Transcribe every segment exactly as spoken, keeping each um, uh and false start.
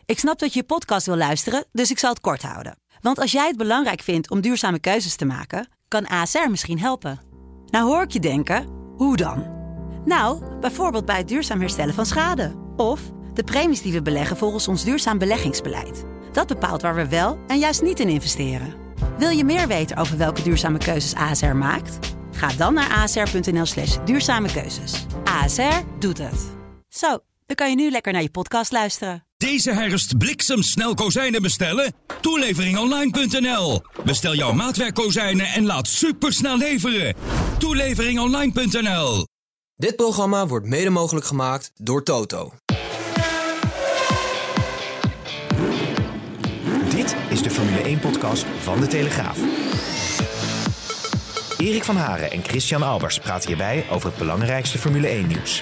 Ik snap dat je je podcast wil luisteren, dus ik zal het kort houden. Want als jij het belangrijk vindt om duurzame keuzes te maken, kan A S R misschien helpen. Nou hoor ik je denken, hoe dan? Nou, bijvoorbeeld bij het duurzaam herstellen van schade. Of de premies die we beleggen volgens ons duurzaam beleggingsbeleid. Dat bepaalt waar we wel en juist niet in investeren. Wil je meer weten over welke duurzame keuzes A S R maakt? Ga dan naar asr.nl slash duurzame keuzes. A S R doet het. Zo, dan kan je nu lekker naar je podcast luisteren. Deze herfst bliksemsnel kozijnen bestellen? toelevering online punt n l. Bestel jouw maatwerkkozijnen en laat supersnel leveren. toelevering online punt n l. Dit programma wordt mede mogelijk gemaakt door Toto. Dit is de Formule één-podcast van De Telegraaf. Erik van Haren en Christian Albers praten hierbij over het belangrijkste Formule één-nieuws.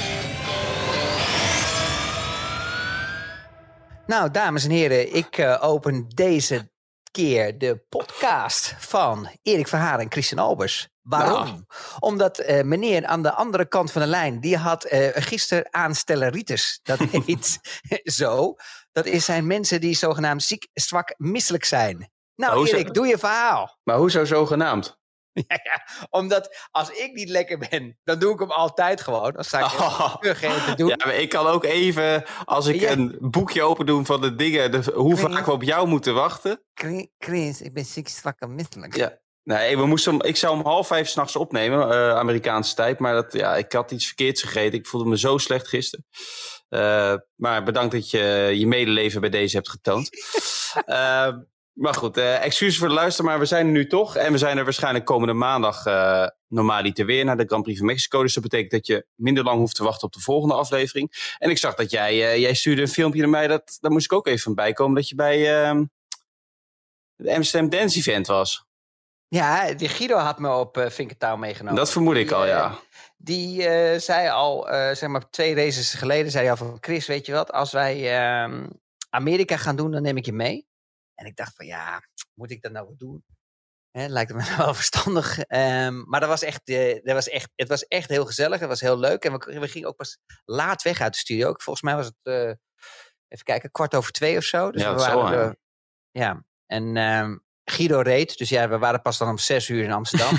Nou, dames en heren, ik uh, open deze keer de podcast van Erik van Haren en Christian Albers. Waarom? Nou. Omdat uh, meneer aan de andere kant van de lijn, die had uh, gisteren aanstelleritis. Dat heet zo. Dat is zijn mensen die zogenaamd ziek, zwak, misselijk zijn. Nou, hoezo? Erik, doe je verhaal. Maar hoezo zogenaamd? Ja, ja, omdat als ik niet lekker ben, dan doe ik hem altijd gewoon. Dan sta ik oh. terug te doen. Ja, maar ik kan ook even, als ik ja. een boekje open doe van de dingen, de, hoe Chris, vaak we op jou moeten wachten. Chris, ik ben ziek, zwak en misselijk. Ja. Nee, we moesten, ik zou om half vijf 's nachts opnemen, uh, Amerikaanse tijd. Maar dat, ja, ik had iets verkeerds gegeten. Ik voelde me zo slecht gisteren. Uh, maar bedankt dat je je medeleven bij deze hebt getoond. uh, maar goed, uh, excuses voor de luister, maar we zijn er nu toch. En we zijn er waarschijnlijk komende maandag uh, normaliter weer naar de Grand Prix van Mexico. Dus dat betekent dat je minder lang hoeft te wachten op de volgende aflevering. En ik zag dat jij, uh, jij stuurde een filmpje naar mij. Dat, daar moest ik ook even van bijkomen. Dat je bij uh, het Amsterdam Dance Event was. Ja, die Guido had me op uh, Vinkertouw meegenomen. Dat vermoed ik die, al, ja. Uh, die uh, zei al, uh, zeg maar twee races geleden, zei hij al van Chris, weet je wat, als wij uh, Amerika gaan doen, dan neem ik je mee. En ik dacht van, ja, moet ik dat nou wat doen? Hè, lijkt het me wel verstandig. Um, maar dat was echt, uh, dat was echt, het was echt heel gezellig, het was heel leuk. En we, we gingen ook pas laat weg uit de studio. Volgens mij was het, uh, even kijken, kwart over twee of zo. Dus ja, we dat waren zo, er, ja, en... Um, Guido reed, dus ja, we waren pas dan om zes uur in Amsterdam.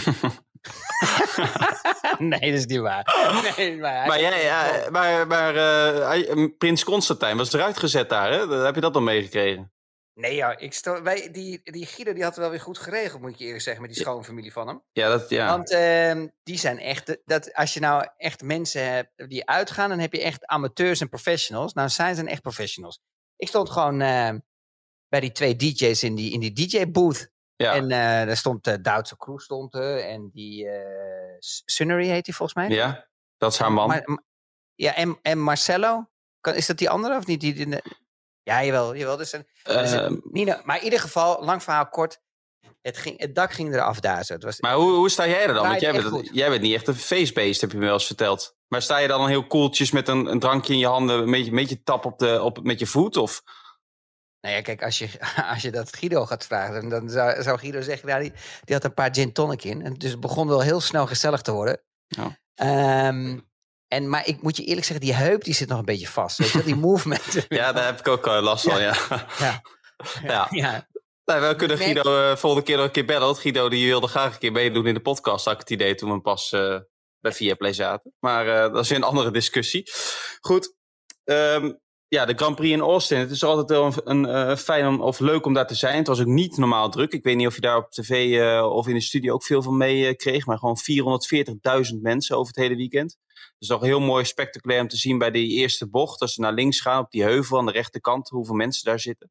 Nee, dat is niet waar. Nee, maar maar jij, ja, maar, maar uh, Prins Constantijn was eruit gezet daar, hè? Heb je dat dan meegekregen? Nee, ja, ik sto- wij, die, die Guido die had het wel weer goed geregeld, moet ik je eerlijk zeggen, met die schoonfamilie van hem. Ja, dat, ja. Want uh, die zijn echt, dat, als je nou echt mensen hebt die uitgaan, dan heb je echt amateurs en professionals. Nou, zij zijn echt professionals. Ik stond gewoon... Uh, bij die twee D J's in die, in die D J-booth. Ja. En uh, daar stond uh, Duitse Crew stond er. En die uh, Sunnery heet die volgens mij. Ja, dat is haar man. Maar, maar, ja, en, en Marcello. Kan, is dat die andere of niet? Die, die, die, ja, jawel. jawel dus een, uh, dus een, Nina, maar in ieder geval, lang verhaal kort. Het, ging, het dak ging eraf daar. Zo. Het was, maar hoe, hoe sta jij er dan? Want jij bent, jij bent niet echt een feestbeest, heb je me wel eens verteld. Maar sta je dan heel koeltjes met een, een drankje in je handen, een beetje, een beetje tap op de, op, met je voet? Of... Nou ja, kijk, als je, als je dat Guido gaat vragen, dan zou, zou Guido zeggen, nou, die, die had een paar gin tonic in. En dus het begon wel heel snel gezellig te worden. Ja. Um, en, maar ik moet je eerlijk zeggen, die heup die zit nog een beetje vast. Weet je, die movement. Ja, daar heb ik ook uh, last van, ja. Ja. ja. ja. ja. Nou, we kunnen Guido uh, volgende keer nog een keer bellen. Want Guido die wilde graag een keer meedoen in de podcast. Had ik het idee toen we pas uh, bij Viaplay zaten. Maar uh, dat is weer een andere discussie. Goed. Um, Ja, de Grand Prix in Austin. Het is altijd wel een, een, uh, fijn om, of leuk om daar te zijn. Het was ook niet normaal druk. Ik weet niet of je daar op tv uh, of in de studio ook veel van mee uh, kreeg. Maar gewoon vierhonderdveertigduizend mensen over het hele weekend. Dus toch heel mooi spectaculair om te zien bij die eerste bocht. Als ze naar links gaan op die heuvel aan de rechterkant. Hoeveel mensen daar zitten.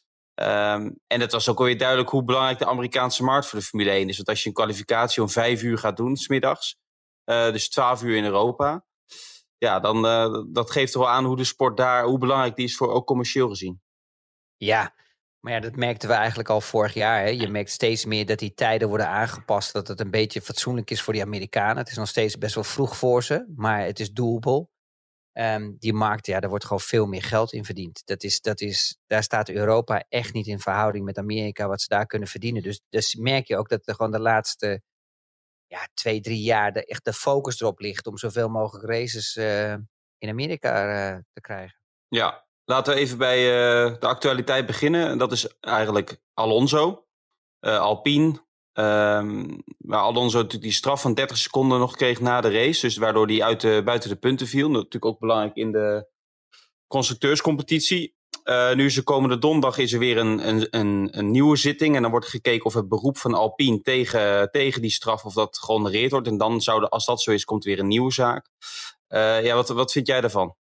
Um, en het was ook alweer duidelijk hoe belangrijk de Amerikaanse markt voor de Formule één is. Want als je een kwalificatie om vijf uur gaat doen, 's middags. Uh, dus twaalf uur in Europa. Ja, dan uh, dat geeft toch wel aan hoe de sport daar, hoe belangrijk die is voor ook commercieel gezien. Ja, maar ja, dat merkten we eigenlijk al vorig jaar. Hè. Je merkt steeds meer dat die tijden worden aangepast, dat het een beetje fatsoenlijk is voor die Amerikanen. Het is nog steeds best wel vroeg voor ze, maar het is doable. Um, die markt, ja, daar wordt gewoon veel meer geld in verdiend. Dat is, dat is, daar staat Europa echt niet in verhouding met Amerika, wat ze daar kunnen verdienen. Dus, dus merk je ook dat er gewoon de laatste ja, twee, drie jaar de, echt de focus erop ligt om zoveel mogelijk races uh, in Amerika uh, te krijgen. Ja, laten we even bij uh, de actualiteit beginnen. En dat is eigenlijk Alonso, uh, Alpine. Um, waar Alonso natuurlijk die straf van dertig seconden nog kreeg na de race. Dus waardoor hij uit de, buiten de punten viel. Dat is natuurlijk ook belangrijk in de constructeurscompetitie. Uh, nu is er komende donderdag is er weer een, een, een, een nieuwe zitting. En dan wordt gekeken of het beroep van Alpine tegen, tegen die straf, of dat gehonoreerd wordt. En dan zou, de, als dat zo is, komt er weer een nieuwe zaak. Uh, ja, wat, wat vind jij daarvan?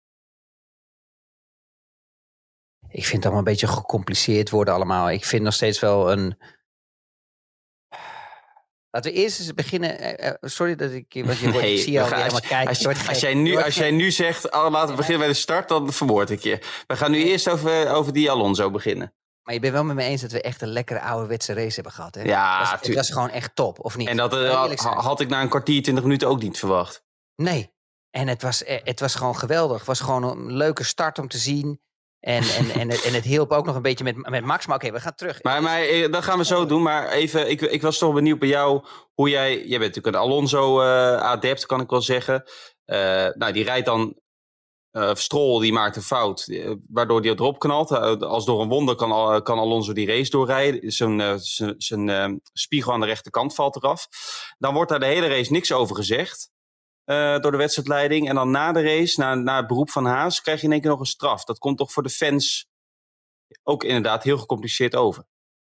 Ik vind het allemaal een beetje gecompliceerd worden allemaal. Ik vind nog steeds wel een... Laten we eerst eens beginnen. Uh, sorry dat ik... Want je wordt, nee, ik zie je alweer als, helemaal kijken. Als, als, als, jij nu, als jij nu zegt, oh, laten we beginnen bij de start, dan vermoord ik je. We gaan nu eerst over, over die Alonso beginnen. Maar je bent wel met me eens dat we echt een lekkere ouderwetse race hebben gehad. Hè? Ja, dat was, het was gewoon echt top, of niet? En dat uh, had, had ik na een kwartier, twintig minuten ook niet verwacht. Nee. En het was, het was gewoon geweldig. Het was gewoon een leuke start om te zien. En, en, en, en het hielp ook nog een beetje met, met Max. Maar oké, okay, we gaan terug. Maar, maar dat gaan we zo doen. Maar even, ik, ik was toch benieuwd bij jou hoe jij... Jij bent natuurlijk een Alonso-adept, uh, kan ik wel zeggen. Uh, nou, die rijdt dan... Uh, Stroll, die maakt een fout, uh, waardoor hij erop knalt. Uh, als door een wonder kan, uh, kan Alonso die race doorrijden. Zijn uh, uh, spiegel aan de rechterkant valt eraf. Dan wordt daar de hele race niks over gezegd. Uh, door de wedstrijdleiding. En dan na de race, na, na het beroep van Haas, krijg je in één keer nog een straf. Dat komt toch voor de fans ook inderdaad heel gecompliceerd over.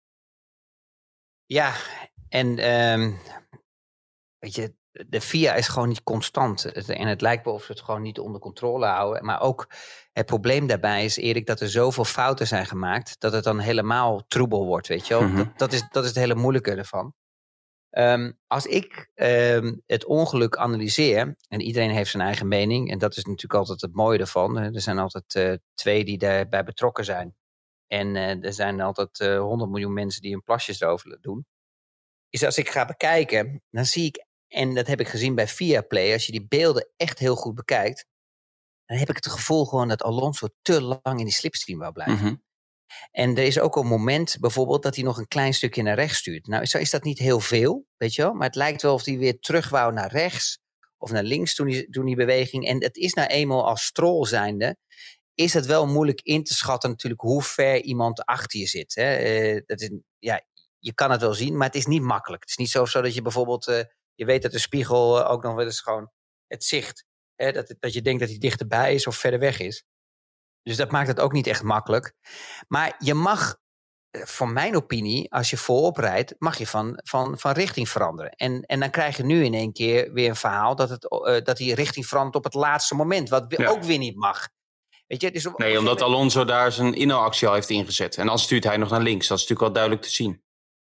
Ja, en um, weet je, de F I A is gewoon niet constant. En het lijkt wel of ze het gewoon niet onder controle houden. Maar ook het probleem daarbij is, Erik, dat er zoveel fouten zijn gemaakt, dat het dan helemaal troebel wordt, weet je wel. Mm-hmm. Dat, dat, is, dat is het hele moeilijke ervan. Um, als ik um, het ongeluk analyseer, en iedereen heeft zijn eigen mening, en dat is natuurlijk altijd het mooie ervan. Er zijn altijd uh, twee die daarbij betrokken zijn. En uh, er zijn altijd uh, honderd miljoen mensen die hun plasjes erover doen. Is als ik ga bekijken, dan zie ik, en dat heb ik gezien bij Viaplay, als je die beelden echt heel goed bekijkt, dan heb ik het gevoel gewoon dat Alonso te lang in die slipstream wou blijven. Mm-hmm. En er is ook een moment bijvoorbeeld dat hij nog een klein stukje naar rechts stuurt. Nou, zo is dat niet heel veel, weet je wel. Maar het lijkt wel of hij weer terug wou naar rechts of naar links toen die, toen die beweging. En het is nou eenmaal als Stroll zijnde, is het wel moeilijk in te schatten natuurlijk hoe ver iemand achter je zit. Hè. Uh, dat is, ja, je kan het wel zien, maar het is niet makkelijk. Het is niet zo, zo dat je bijvoorbeeld, uh, je weet dat de spiegel uh, ook nog wel eens gewoon het zicht, hè, dat, dat je denkt dat hij dichterbij is of verder weg is. Dus dat maakt het ook niet echt makkelijk. Maar je mag, voor mijn opinie, als je voorop rijdt, mag je van, van, van richting veranderen. En, en dan krijg je nu in één keer weer een verhaal dat, het, uh, dat die richting verandert op het laatste moment. Wat ja. ook weer niet mag. Weet je, dus op, nee, omdat Alonso daar zijn inhaalactie al heeft ingezet. En dan stuurt hij nog naar links. Dat is natuurlijk wel duidelijk te zien.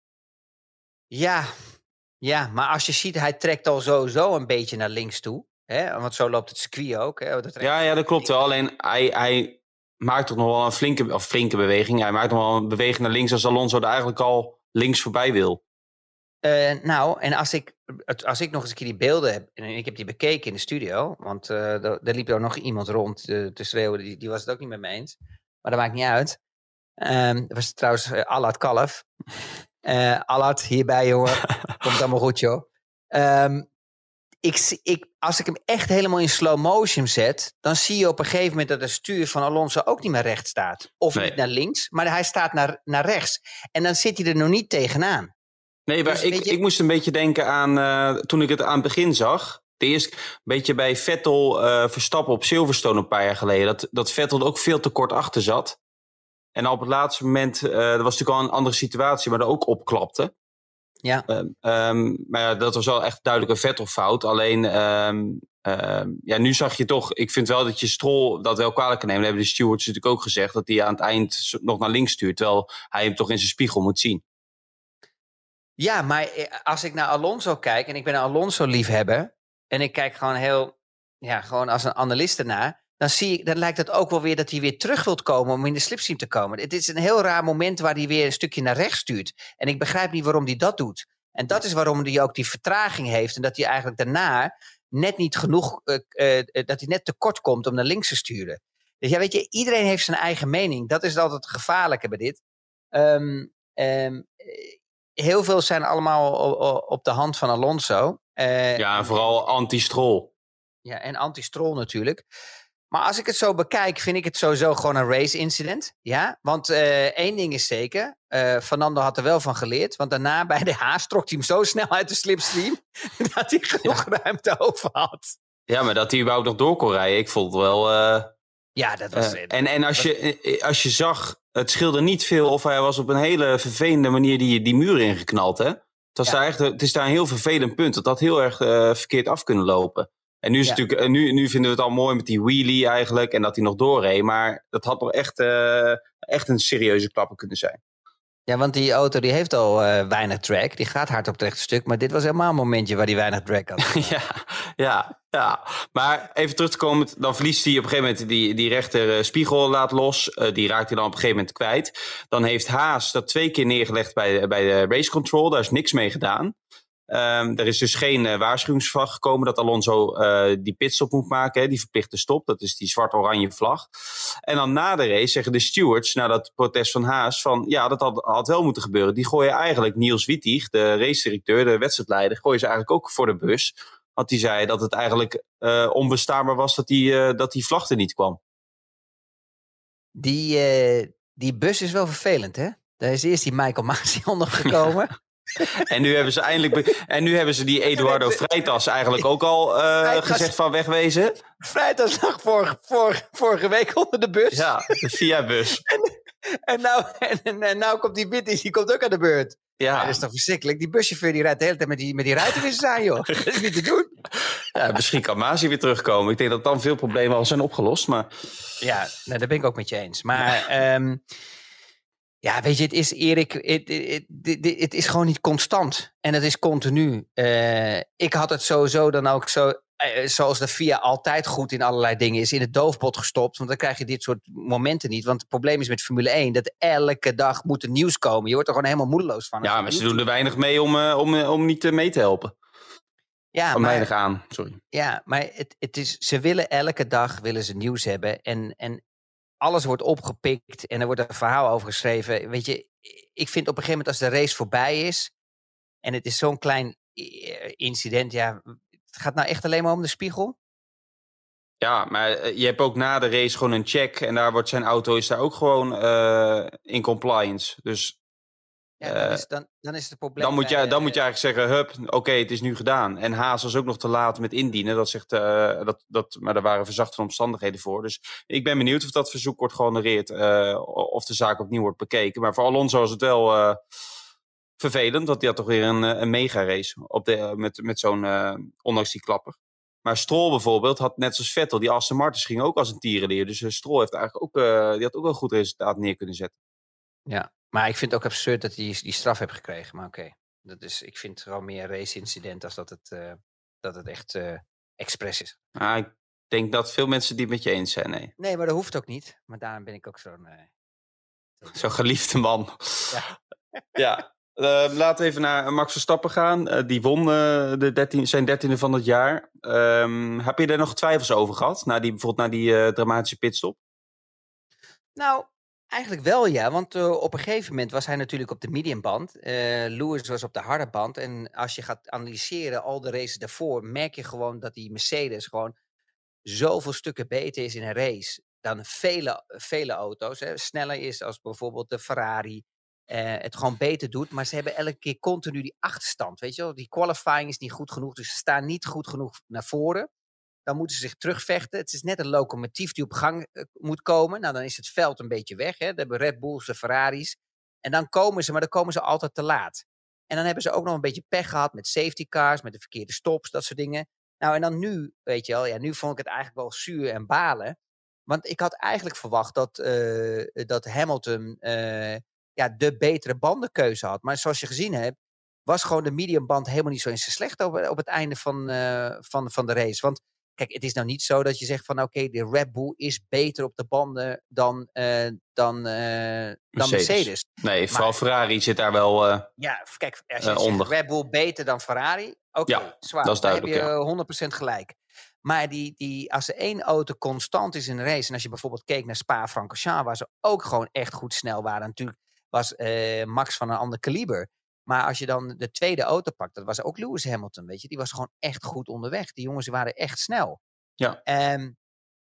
Ja, ja, maar als je ziet, hij trekt al sowieso een beetje naar links toe. Hè? Want zo loopt het circuit ook. Hè? Dat ja, ja, dat klopt wel. Alleen hij... hij... maakt toch nog wel een flinke, of flinke beweging. Hij maakt nog wel een beweging naar links als Alonso er eigenlijk al links voorbij wil. Uh, nou, en als ik, als ik nog eens een keer die beelden heb, en ik heb die bekeken in de studio, want uh, daar liep er nog iemand rond uh, te schreeuwen, die, die was het ook niet met me eens. Maar dat maakt niet uit. Um, dat was trouwens uh, Allard Kalf. Uh, Allard, hierbij jongen. Komt allemaal goed joh. Um, Ik, ik, als ik hem echt helemaal in slow motion zet, dan zie je op een gegeven moment dat het stuur van Alonso ook niet meer recht staat. Of nee. niet naar links, maar hij staat naar, naar rechts. En dan zit hij er nog niet tegenaan. Nee, maar dus, ik, je... ik moest een beetje denken aan, uh, toen ik het aan het begin zag. De eerste, een beetje bij Vettel uh, Verstappen op Silverstone een paar jaar geleden. Dat, dat Vettel er ook veel te kort achter zat. En op het laatste moment, uh, dat was natuurlijk al een andere situatie, maar er ook opklapte. Ja. Um, um, maar ja, dat was wel echt duidelijk een Vettel-fout. Alleen, um, um, ja, nu zag je toch... Ik vind wel dat je Stroll dat wel kwalijk kan nemen. Dat hebben de stewards natuurlijk ook gezegd. Dat hij aan het eind nog naar links stuurt. Terwijl hij hem toch in zijn spiegel moet zien. Ja, maar als ik naar Alonso kijk... En ik ben een Alonso-liefhebber... En ik kijk gewoon heel... Ja, gewoon als een analist ernaar... Dan, zie ik, dan lijkt het ook wel weer dat hij weer terug wilt komen om in de slipstream te komen. Het is een heel raar moment waar hij weer een stukje naar rechts stuurt. En ik begrijp niet waarom hij dat doet. En dat is waarom hij ook die vertraging heeft. En dat hij eigenlijk daarna net niet genoeg, uh, uh, dat hij net tekort komt om naar links te sturen. Dus ja, weet je, iedereen heeft zijn eigen mening. Dat is altijd het gevaarlijke bij dit. Um, um, heel veel zijn allemaal op de hand van Alonso. Uh, ja, en vooral anti-Stroll. Ja, en anti-Stroll natuurlijk. Maar als ik het zo bekijk, vind ik het sowieso gewoon een race-incident. Ja, want uh, één ding is zeker. Uh, Fernando had er wel van geleerd. Want daarna bij de Haas trok hij hem zo snel uit de slipstream... dat hij genoeg ja. ruimte over had. Ja, maar dat hij überhaupt nog door kon rijden. Ik vond het wel... Uh, ja, dat was... Uh, en en als, je, als je zag... Het scheelde niet veel of hij was op een hele vervelende manier die, die muur ingeknald. Hè? Het, was ja. daar echt, het is daar een heel vervelend punt. Dat had heel erg uh, verkeerd af kunnen lopen. En nu, is ja. het natuurlijk, nu, nu vinden we het al mooi met die wheelie eigenlijk. En dat hij nog doorreed. Maar dat had nog echt, uh, echt een serieuze klapper kunnen zijn. Ja, want die auto die heeft al uh, weinig drag. Die gaat hard op het rechte stuk. Maar dit was helemaal een momentje waar hij weinig drag had. ja, ja, ja. Maar even terug te komen. Dan verliest hij op een gegeven moment die, die rechter uh, spiegel laat los. Uh, die raakt hij dan op een gegeven moment kwijt. Dan heeft Haas dat twee keer neergelegd bij, bij de race control. Daar is niks mee gedaan. Um, er is dus geen uh, waarschuwingsvlag gekomen dat Alonso uh, die pitstop moet maken. Hè, die verplichte stop. Dat is die zwart-oranje vlag. En dan na de race zeggen de stewards, na dat protest van Haas, van ja, dat had, had wel moeten gebeuren. Die gooien eigenlijk Niels Wittig, de race-directeur, de wedstrijdleider, gooien ze eigenlijk ook voor de bus. Want die zei dat het eigenlijk uh, onbestaanbaar was dat die, uh, dat die vlag er niet kwam. Die, uh, die bus is wel vervelend, hè? Daar is eerst die Michael Masi ondergekomen. Ja. En nu hebben ze eindelijk be- en nu hebben ze die Eduardo Freitas eigenlijk ook al uh, gezegd van wegwezen. Freitas lag vor, vor, vorige week onder de bus. Ja, de Via-bus. en, en, nou, en, en nou komt die Wittig, die komt ook aan de beurt. Ja. Ja, dat is toch verschrikkelijk. Die buschauffeur die rijdt de hele tijd met die, met die ruitenwissers aan, joh. Dat is niet te doen. Ja, misschien kan Masi weer terugkomen. Ik denk dat dan veel problemen al zijn opgelost. Maar... Ja, nou, daar ben ik ook met je eens. Maar... Ja. Um, Ja, weet je, het is, Erik, het, het, het, het is gewoon niet constant. En het is continu. Uh, ik had het sowieso dan ook zo, uh, zoals de F I A altijd goed in allerlei dingen is, in het doofpot gestopt. Want dan krijg je dit soort momenten niet. Want het probleem is met Formule één, dat elke dag moet er nieuws komen. Je wordt er gewoon helemaal moedeloos van. Ja, maar ze doen er weinig mee om, uh, om, uh, om niet uh, mee te helpen. Ja, maar, weinig aan, sorry. Ja, maar het, het is, ze willen elke dag willen ze nieuws hebben. En... en alles wordt opgepikt en er wordt een verhaal over geschreven. Weet je, ik vind op een gegeven moment als de race voorbij is... en het is zo'n klein incident, ja... het gaat nou echt alleen maar om de spiegel? Ja, maar je hebt ook na de race gewoon een check... en daar wordt zijn auto is daar ook gewoon uh, in compliance. Dus... Ja, dan is, dan, dan is het probleem... Dan moet, je, bij, dan moet je eigenlijk zeggen, hup, oké, okay, het is nu gedaan. En Haas was ook nog te laat met indienen. Dat zegt, uh, dat, dat, maar daar waren verzachte omstandigheden voor. Dus ik ben benieuwd of dat verzoek wordt gehonoreerd. Uh, of de zaak opnieuw wordt bekeken. Maar voor Alonso is het wel uh, vervelend. Dat hij had toch weer een, een mega race. Op de, uh, met, met zo'n, uh, ondanks die klapper. Maar Stroll bijvoorbeeld had net zoals Vettel. Die Aston Martins ging ook als een tierenleer. Dus uh, Stroll heeft eigenlijk ook, uh, die had ook wel een goed resultaat neer kunnen zetten. Ja. Maar ik vind het ook absurd dat hij die straf heeft gekregen. Maar oké, okay. dat is, ik vind het gewoon meer een race-incident als dat het, uh, dat het echt uh, expres is. Ah, ik denk dat veel mensen die het met je eens zijn, nee. Nee, maar dat hoeft ook niet. Maar daarom ben ik ook zo'n... Uh, zo'n zo geliefde man. Ja. ja. Uh, laten we even naar Max Verstappen gaan. Uh, die won uh, de dertien, zijn dertiende van het jaar. Um, heb je daar nog twijfels over gehad? Na die, bijvoorbeeld na die uh, dramatische pitstop? Nou... Eigenlijk wel, ja. Want uh, op een gegeven moment was hij natuurlijk op de mediumband. Uh, Lewis was op de harde band. En als je gaat analyseren al de races daarvoor... merk je gewoon dat die Mercedes gewoon zoveel stukken beter is in een race... dan vele, vele auto's. Hè. Sneller is als bijvoorbeeld de Ferrari. Uh, het gewoon beter doet. Maar ze hebben elke keer continu die achterstand. Weet je wel? Die qualifying is niet goed genoeg. Dus ze staan niet goed genoeg naar voren. Dan moeten ze zich terugvechten. Het is net een locomotief die op gang uh, moet komen. Nou, dan is het veld een beetje weg. Hè. Dan hebben Red Bulls, de Ferraris. En dan komen ze, maar dan komen ze altijd te laat. En dan hebben ze ook nog een beetje pech gehad met safety cars, met de verkeerde stops, dat soort dingen. Nou, en dan nu, weet je wel, ja, nu vond ik het eigenlijk wel zuur en balen. Want ik had eigenlijk verwacht dat, uh, dat Hamilton uh, ja, de betere bandenkeuze had. Maar zoals je gezien hebt, was gewoon de mediumband helemaal niet zo eens slecht op, op het einde van, uh, van, van de race. Want kijk, het is nou niet zo dat je zegt van oké, okay, de Red Bull is beter op de banden dan, uh, dan, uh, Mercedes. dan Mercedes. Nee, vooral maar, Ferrari zit daar wel uh, ja, kijk, als je uh, zegt onder. Red Bull beter dan Ferrari, oké, okay, ja, zwaar. Dat is duidelijk, dan heb je ja. honderd procent gelijk. Maar die, die, als er één auto constant is in een race, en als je bijvoorbeeld keek naar Spa-Francorchamps, waar ze ook gewoon echt goed snel waren. Natuurlijk was uh, Max van een ander kaliber. Maar als je dan de tweede auto pakt, dat was ook Lewis Hamilton, weet je. Die was gewoon echt goed onderweg. Die jongens waren echt snel. Ja. Um,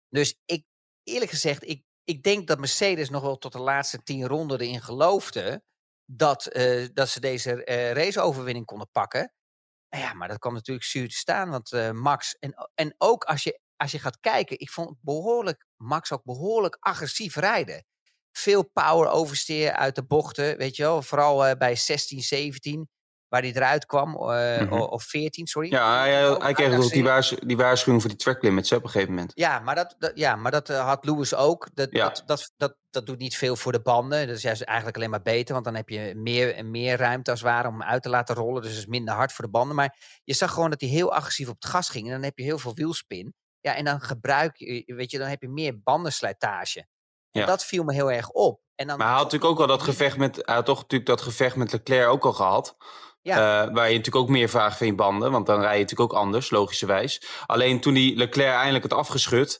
Dus ik, eerlijk gezegd, ik, ik denk dat Mercedes nog wel tot de laatste tien ronden erin geloofde dat, uh, dat ze deze uh, raceoverwinning konden pakken. Nou ja, maar dat kwam natuurlijk zuur te staan, want uh, Max... En, en ook als je, als je gaat kijken, ik vond behoorlijk, Max ook behoorlijk agressief rijden. Veel power oversteer uit de bochten, weet je wel. Vooral uh, bij zestien, zeventien, waar hij eruit kwam. Uh, mm-hmm. Of veertien, sorry. Ja, hij, hij, hij kreeg ook die, waars, die waarschuwing voor die track limits op een gegeven moment. Ja, maar dat, dat, ja, maar dat uh, had Lewis ook. Dat, ja. dat, dat, dat, dat doet niet veel voor de banden. Dat is juist eigenlijk alleen maar beter. Want dan heb je meer, meer ruimte als het ware om hem uit te laten rollen. Dus het is minder hard voor de banden. Maar je zag gewoon dat hij heel agressief op het gas ging. En dan heb je heel veel wielspin. Ja, en dan gebruik je, weet je, dan heb je meer bandenslijtage. En ja. dat viel me heel erg op. En dan maar hij had natuurlijk ook al dat gevecht met, hij had toch natuurlijk dat gevecht met Leclerc ook al gehad. Ja. Uh, waar je natuurlijk ook meer vraagt van je banden. Want dan rij je natuurlijk ook anders, logischerwijs. Alleen toen die Leclerc eindelijk het afgeschud.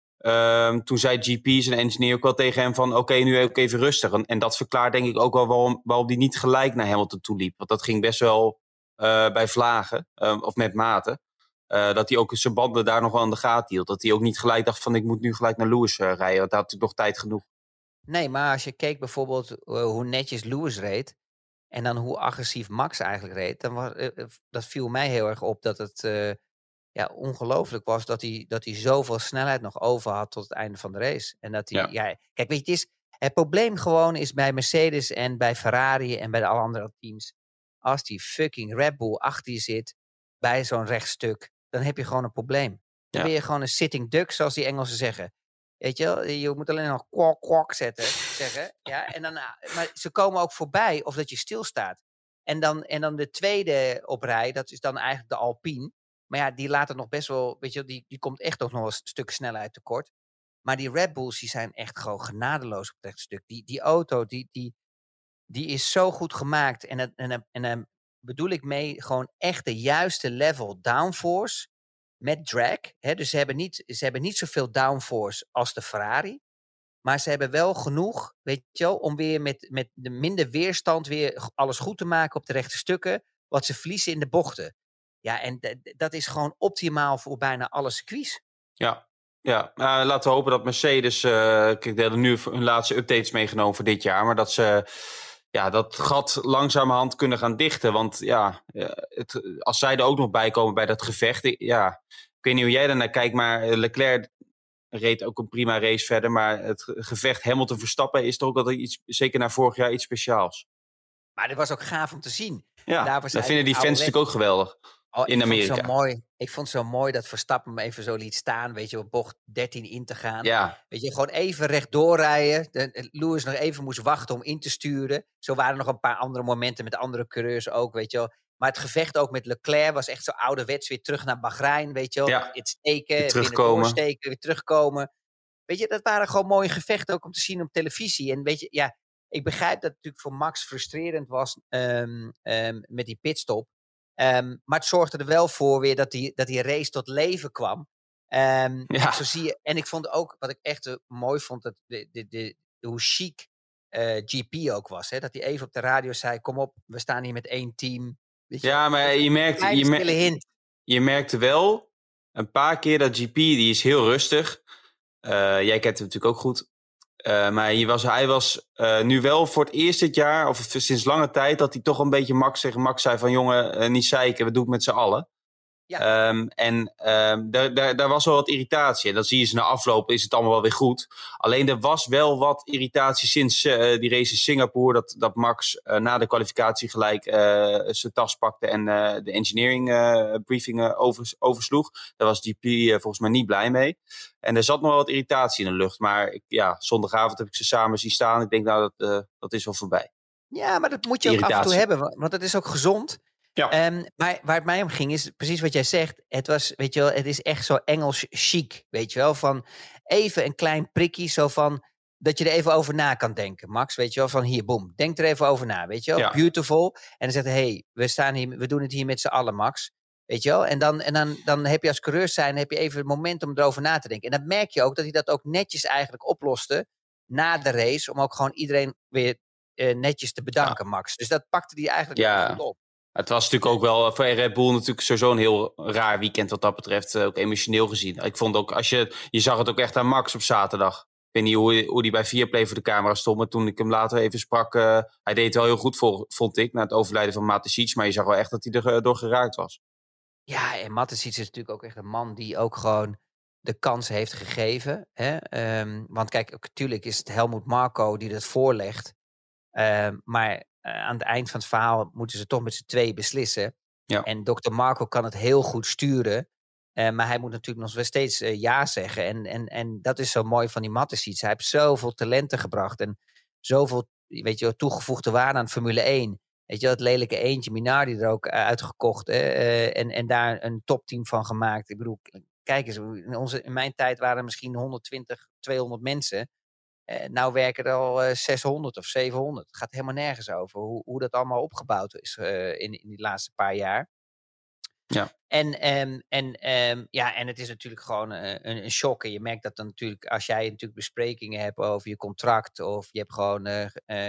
Uh, toen zei G P, zijn engineer, ook wel tegen hem van... Oké, okay, nu ook even rustig. En, en dat verklaart denk ik ook wel waarom, waarom die niet gelijk naar Hamilton toe liep. Want dat ging best wel uh, bij vlagen. Uh, of met mate. Uh, dat hij ook zijn banden daar nog wel in de gaten hield. Dat hij ook niet gelijk dacht van ik moet nu gelijk naar Lewis uh, rijden. Want hij had natuurlijk nog tijd genoeg. Nee, maar als je keek bijvoorbeeld uh, hoe netjes Lewis reed... en dan hoe agressief Max eigenlijk reed... dan was, uh, dat viel mij heel erg op dat het uh, ja, ongelooflijk was... Dat hij, dat hij zoveel snelheid nog over had tot het einde van de race. En dat hij, ja. Ja, kijk, weet je, het, is, het probleem gewoon is bij Mercedes en bij Ferrari... en bij de alle andere teams... als die fucking Red Bull achter je zit bij zo'n rechtstuk... dan heb je gewoon een probleem. Dan ja. ben je gewoon een sitting duck, zoals die Engelsen zeggen... Weet je wel, je moet alleen nog kwak kwak zetten, zeggen. Ja, en dan, maar ze komen ook voorbij of dat je stilstaat. En dan, en dan de tweede op rij, dat is dan eigenlijk de Alpine. Maar ja, die laat het nog best wel, weet je, die, die komt echt nog wel een stuk snelheid tekort. Maar die Red Bulls, die zijn echt gewoon genadeloos op het rechtstuk. Die, die auto, die, die, die is zo goed gemaakt. En dan en, en, en bedoel ik mee gewoon echt de juiste level downforce... met drag, hè, dus ze hebben, niet, ze hebben niet zoveel downforce als de Ferrari. Maar ze hebben wel genoeg, weet je wel, om weer met, met de minder weerstand weer alles goed te maken op de rechte stukken. Wat ze verliezen in de bochten. Ja, en d- dat is gewoon optimaal voor bijna alle circuits. Ja, ja. Uh, laten we hopen dat Mercedes, uh, kijk, die hadden nu hun laatste updates meegenomen voor dit jaar. Maar dat ze ja, dat gat langzamerhand kunnen gaan dichten. Want ja, het, als zij er ook nog bij komen bij dat gevecht, ja... Ik weet niet hoe jij daarnaar kijkt, maar Leclerc reed ook een prima race verder. Maar het gevecht Hamilton-Verstappen is toch ook altijd iets, zeker na vorig jaar, iets speciaals. Maar dit was ook gaaf om te zien. Ja, daar vinden die fans natuurlijk ook geweldig oh, in Amerika. Vond het zo mooi. Ik vond het zo mooi dat Verstappen hem even zo liet staan, weet je, op bocht dertien in te gaan. Ja. Weet je, gewoon even rechtdoor rijden. De, Lewis nog even moest wachten om in te sturen. Zo waren er nog een paar andere momenten met andere coureurs ook, weet je wel. Maar het gevecht ook met Leclerc was echt zo ouderwets weer terug naar Bahrein, weet je wel. Ja, het steken, weer terugkomen. Doorsteken, weer terugkomen. Weet je, dat waren gewoon mooie gevechten ook om te zien op televisie. En weet je, ja, ik begrijp dat het natuurlijk voor Max frustrerend was um, um, met die pitstop. Um, maar het zorgde er wel voor weer dat die, dat die race tot leven kwam. Um, ja. Zo zie je, en ik vond ook, wat ik echt uh, mooi vond, dat de, de, de, de, hoe chic uh, G P ook was. Hè? Dat hij even op de radio zei, kom op, we staan hier met één team. Weet je, ja, maar je merkt, je, mer- je merkte wel een paar keer dat G P, die is heel rustig. Uh, jij kent hem natuurlijk ook goed. Uh, maar hij was, hij was uh, nu wel voor het eerst dit jaar, of sinds lange tijd, dat hij toch een beetje Max tegen Max zei van jongen, uh, niet zeiken, we doen het met z'n allen. Ja. Um, en um, daar, daar, daar was wel wat irritatie. En dan zie je ze na afloop, is het allemaal wel weer goed. Alleen er was wel wat irritatie sinds uh, die race in Singapore. Dat, dat Max uh, na de kwalificatie gelijk uh, zijn tas pakte en uh, de engineering uh, briefing uh, over, oversloeg. Daar was G P uh, volgens mij niet blij mee. En er zat nog wel wat irritatie in de lucht. Maar ik, ja, zondagavond heb ik ze samen zien staan. Ik denk nou, dat, uh, dat is wel voorbij. Ja, maar dat moet je ook af en toe hebben. Want het is ook gezond. Ja. Um, maar waar het mij om ging is precies wat jij zegt. Het was, weet je wel, het is echt zo Engels chic, weet je wel. Van even een klein prikkie, zo van dat je er even over na kan denken, Max. Weet je wel, van hier, boem, denk er even over na, weet je wel. Ja. Beautiful. En dan zegt hij, hey, we staan hier, we doen het hier met z'n allen, Max. Weet je wel. En dan, en dan, dan heb je als coureur zijn, heb je even het moment om erover na te denken. En dan merk je ook dat hij dat ook netjes eigenlijk oploste na de race, om ook gewoon iedereen weer uh, netjes te bedanken, ja. Max. Dus dat pakte hij eigenlijk ja. goed op. Het was natuurlijk ook wel voor Red Bull natuurlijk sowieso een heel raar weekend wat dat betreft. Ook emotioneel gezien. Ik vond ook, als je, je zag het ook echt aan Max op zaterdag. Ik weet niet hoe, hoe die bij Viaplay voor de camera stond. Maar toen ik hem later even sprak, uh, hij deed het wel heel goed, voor, vond ik, na het overlijden van Mateschitz. Maar je zag wel echt dat hij er uh, door geraakt was. Ja, en Mateschitz is natuurlijk ook echt een man die ook gewoon de kans heeft gegeven. Hè? Um, want kijk, natuurlijk is het Helmut Marko die dat voorlegt. Um, maar uh, aan het eind van het verhaal moeten ze toch met z'n tweeën beslissen. Ja. En dokter Marko kan het heel goed sturen. Uh, maar hij moet natuurlijk nog steeds uh, ja zeggen. En, en, en dat is zo mooi van die Mateschitz. Hij heeft zoveel talenten gebracht. En zoveel, weet je, toegevoegde waarde aan Formule één. Weet je, dat lelijke eentje, Minardi er ook uitgekocht. Hè? Uh, en, en daar een topteam van gemaakt. Ik bedoel, kijk eens, in, onze, in mijn tijd waren er misschien honderdtwintig, tweehonderd mensen. Uh, nou werken er al uh, zeshonderd of zevenhonderd. Het gaat helemaal nergens over hoe, hoe dat allemaal opgebouwd is uh, in, in die laatste paar jaar. Ja. En, um, en, um, ja, en het is natuurlijk gewoon uh, een, een shock. En je merkt dat dan natuurlijk, als jij natuurlijk besprekingen hebt over je contract, of je hebt gewoon uh,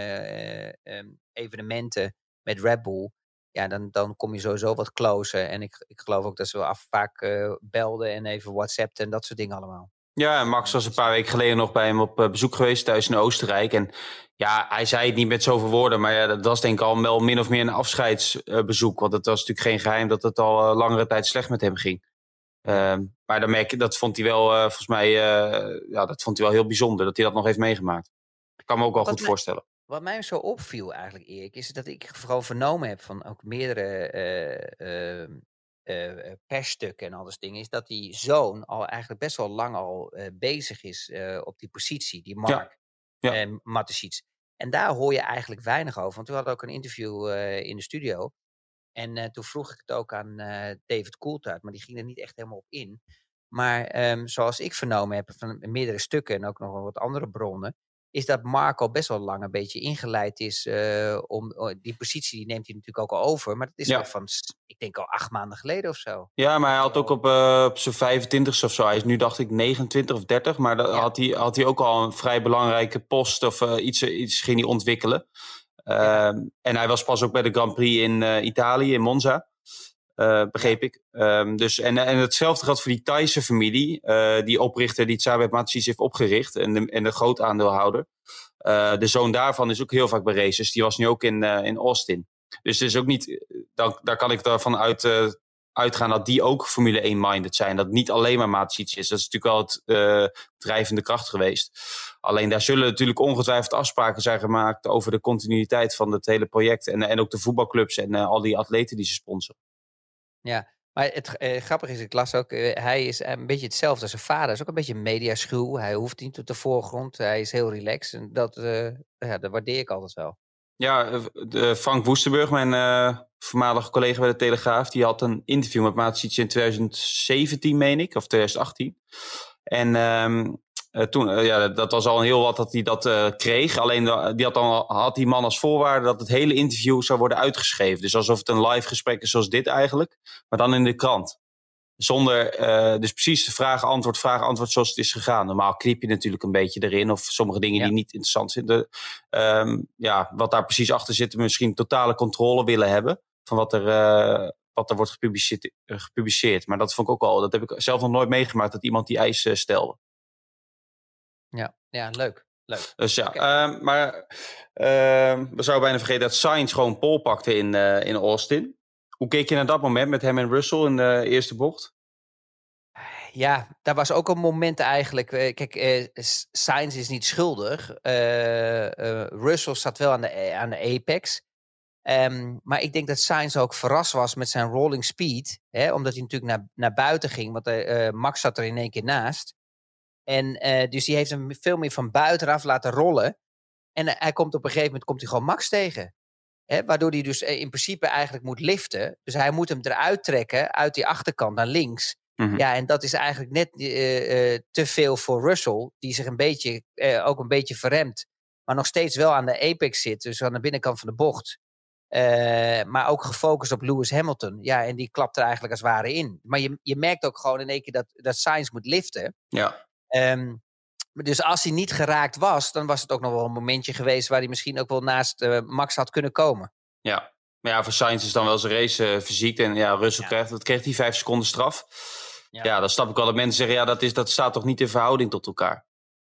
uh, um, evenementen met Red Bull, ja, dan, dan kom je sowieso wat closer. En ik, ik geloof ook dat ze wel af, vaak uh, belden en even WhatsAppten en dat soort dingen allemaal. Ja, en Max was een paar weken geleden nog bij hem op bezoek geweest thuis in Oostenrijk. En ja, hij zei het niet met zoveel woorden, maar ja, dat was denk ik al wel min of meer een afscheidsbezoek. Want het was natuurlijk geen geheim dat het al uh, langere tijd slecht met hem ging. Uh, maar dan merk je, dat vond hij wel, uh, volgens mij, uh, ja, dat vond hij wel heel bijzonder dat hij dat nog heeft meegemaakt. Ik kan me ook wel wat goed mij, voorstellen. Wat mij zo opviel eigenlijk, Erik, is dat ik vooral vernomen heb van ook meerdere uh, uh, Uh, persstukken en al dat dingen, is dat die zoon al eigenlijk best wel lang al uh, bezig is uh, op die positie, die Mark ja. Ja. Uh, Mateschitz. En daar hoor je eigenlijk weinig over. Want we hadden ook een interview uh, in de studio. En uh, toen vroeg ik het ook aan uh, David Coulthard, maar die ging er niet echt helemaal op in. Maar um, zoals ik vernomen heb van meerdere stukken en ook nog wel wat andere bronnen, is dat Mark al best wel lang een beetje ingeleid is uh, om uh, die positie, die neemt hij natuurlijk ook al over. Maar dat is ja. al van, ik denk al acht maanden geleden of zo. Ja, maar hij had ook op, uh, op zijn vijfentwintigste of zo, hij is nu dacht ik negenentwintig of dertig, maar dan ja. had, hij, had hij ook al een vrij belangrijke post of uh, iets, iets ging hij ontwikkelen. Uh, ja. En hij was pas ook bij de Grand Prix in uh, Italië, in Monza. Uh, begreep ja. ik. Um, dus, en, en hetzelfde geldt voor die Thaise familie. Uh, die oprichter die Tsabet Mateschitz heeft opgericht. En de, en de grootaandeelhouder. Uh, de zoon daarvan is ook heel vaak bij races. Die was nu ook in, uh, in Austin. Dus het is ook niet, dan, daar kan ik ervan uit, uh, uitgaan dat die ook Formule één-minded zijn. Dat het niet alleen maar Mateschitz is. Dat is natuurlijk wel het uh, drijvende kracht geweest. Alleen daar zullen natuurlijk ongetwijfeld afspraken zijn gemaakt over de continuïteit van het hele project. En, en ook de voetbalclubs en uh, al die atleten die ze sponsoren. Ja, maar het uh, grappige is, ik las ook, uh, hij is een beetje hetzelfde als zijn vader. Hij is ook een beetje mediaschuw. Hij hoeft niet op de voorgrond. Hij is heel relaxed. En dat, uh, ja, dat waardeer ik altijd wel. Ja, uh, Frank Woestenburg, mijn uh, voormalige collega bij de Telegraaf, die had een interview met Mateschitz in twintig zeventien, meen ik, of twintig achttien. En um, uh, toen, uh, ja, dat was al een heel wat dat hij dat uh, kreeg. Alleen uh, die had, dan, had die man als voorwaarde dat het hele interview zou worden uitgeschreven. Dus alsof het een live gesprek is zoals dit eigenlijk, maar dan in de krant. Zonder, uh, dus precies de vraag-antwoord, vraag-antwoord zoals het is gegaan. Normaal knip je natuurlijk een beetje erin. Of sommige dingen ja. die niet interessant zijn. Um, ja, wat daar precies achter zit. Misschien totale controle willen hebben. Van wat er, uh, wat er wordt gepubliceerd, uh, gepubliceerd. Maar dat vond ik ook al. Dat heb ik zelf nog nooit meegemaakt. Dat iemand die eis uh, stelde. Ja, ja, leuk. Leuk. Dus ja, okay. uh, maar uh, we zouden bijna vergeten dat Sainz gewoon pole pakte in, uh, in Austin. Hoe keek je naar dat moment met hem en Russell in de eerste bocht? Ja, daar was ook een moment eigenlijk. Kijk, uh, Sainz is niet schuldig. Uh, uh, Russell zat wel aan de, aan de apex. Um, maar ik denk dat Sainz ook verrast was met zijn rolling speed. Hè, omdat hij natuurlijk naar, naar buiten ging. Want uh, Max zat er in één keer naast. En uh, dus die heeft hem veel meer van buitenaf laten rollen. En uh, hij komt op een gegeven moment komt hij gewoon Max tegen. Hè, waardoor hij dus in principe eigenlijk moet liften. Dus hij moet hem eruit trekken uit die achterkant naar links. Mm-hmm. Ja, en dat is eigenlijk net uh, uh, te veel voor Russell. Die zich een beetje, uh, ook een beetje verremt. Maar nog steeds wel aan de apex zit. Dus aan de binnenkant van de bocht. Uh, maar ook gefocust op Lewis Hamilton. Ja, en die klapt er eigenlijk als het ware in. Maar je, je merkt ook gewoon in één keer dat, dat Sainz moet liften. Ja. Um, Dus als hij niet geraakt was, dan was het ook nog wel een momentje geweest waar hij misschien ook wel naast uh, Max had kunnen komen. Ja, Maar ja, voor Sainz is dan wel zijn race uh, fysiek. En ja, Russell Ja. krijgt, wat kreeg hij, vijf seconden straf. Ja. Ja, dan snap ik wel dat mensen zeggen, ja, dat, is, dat staat toch niet in verhouding tot elkaar.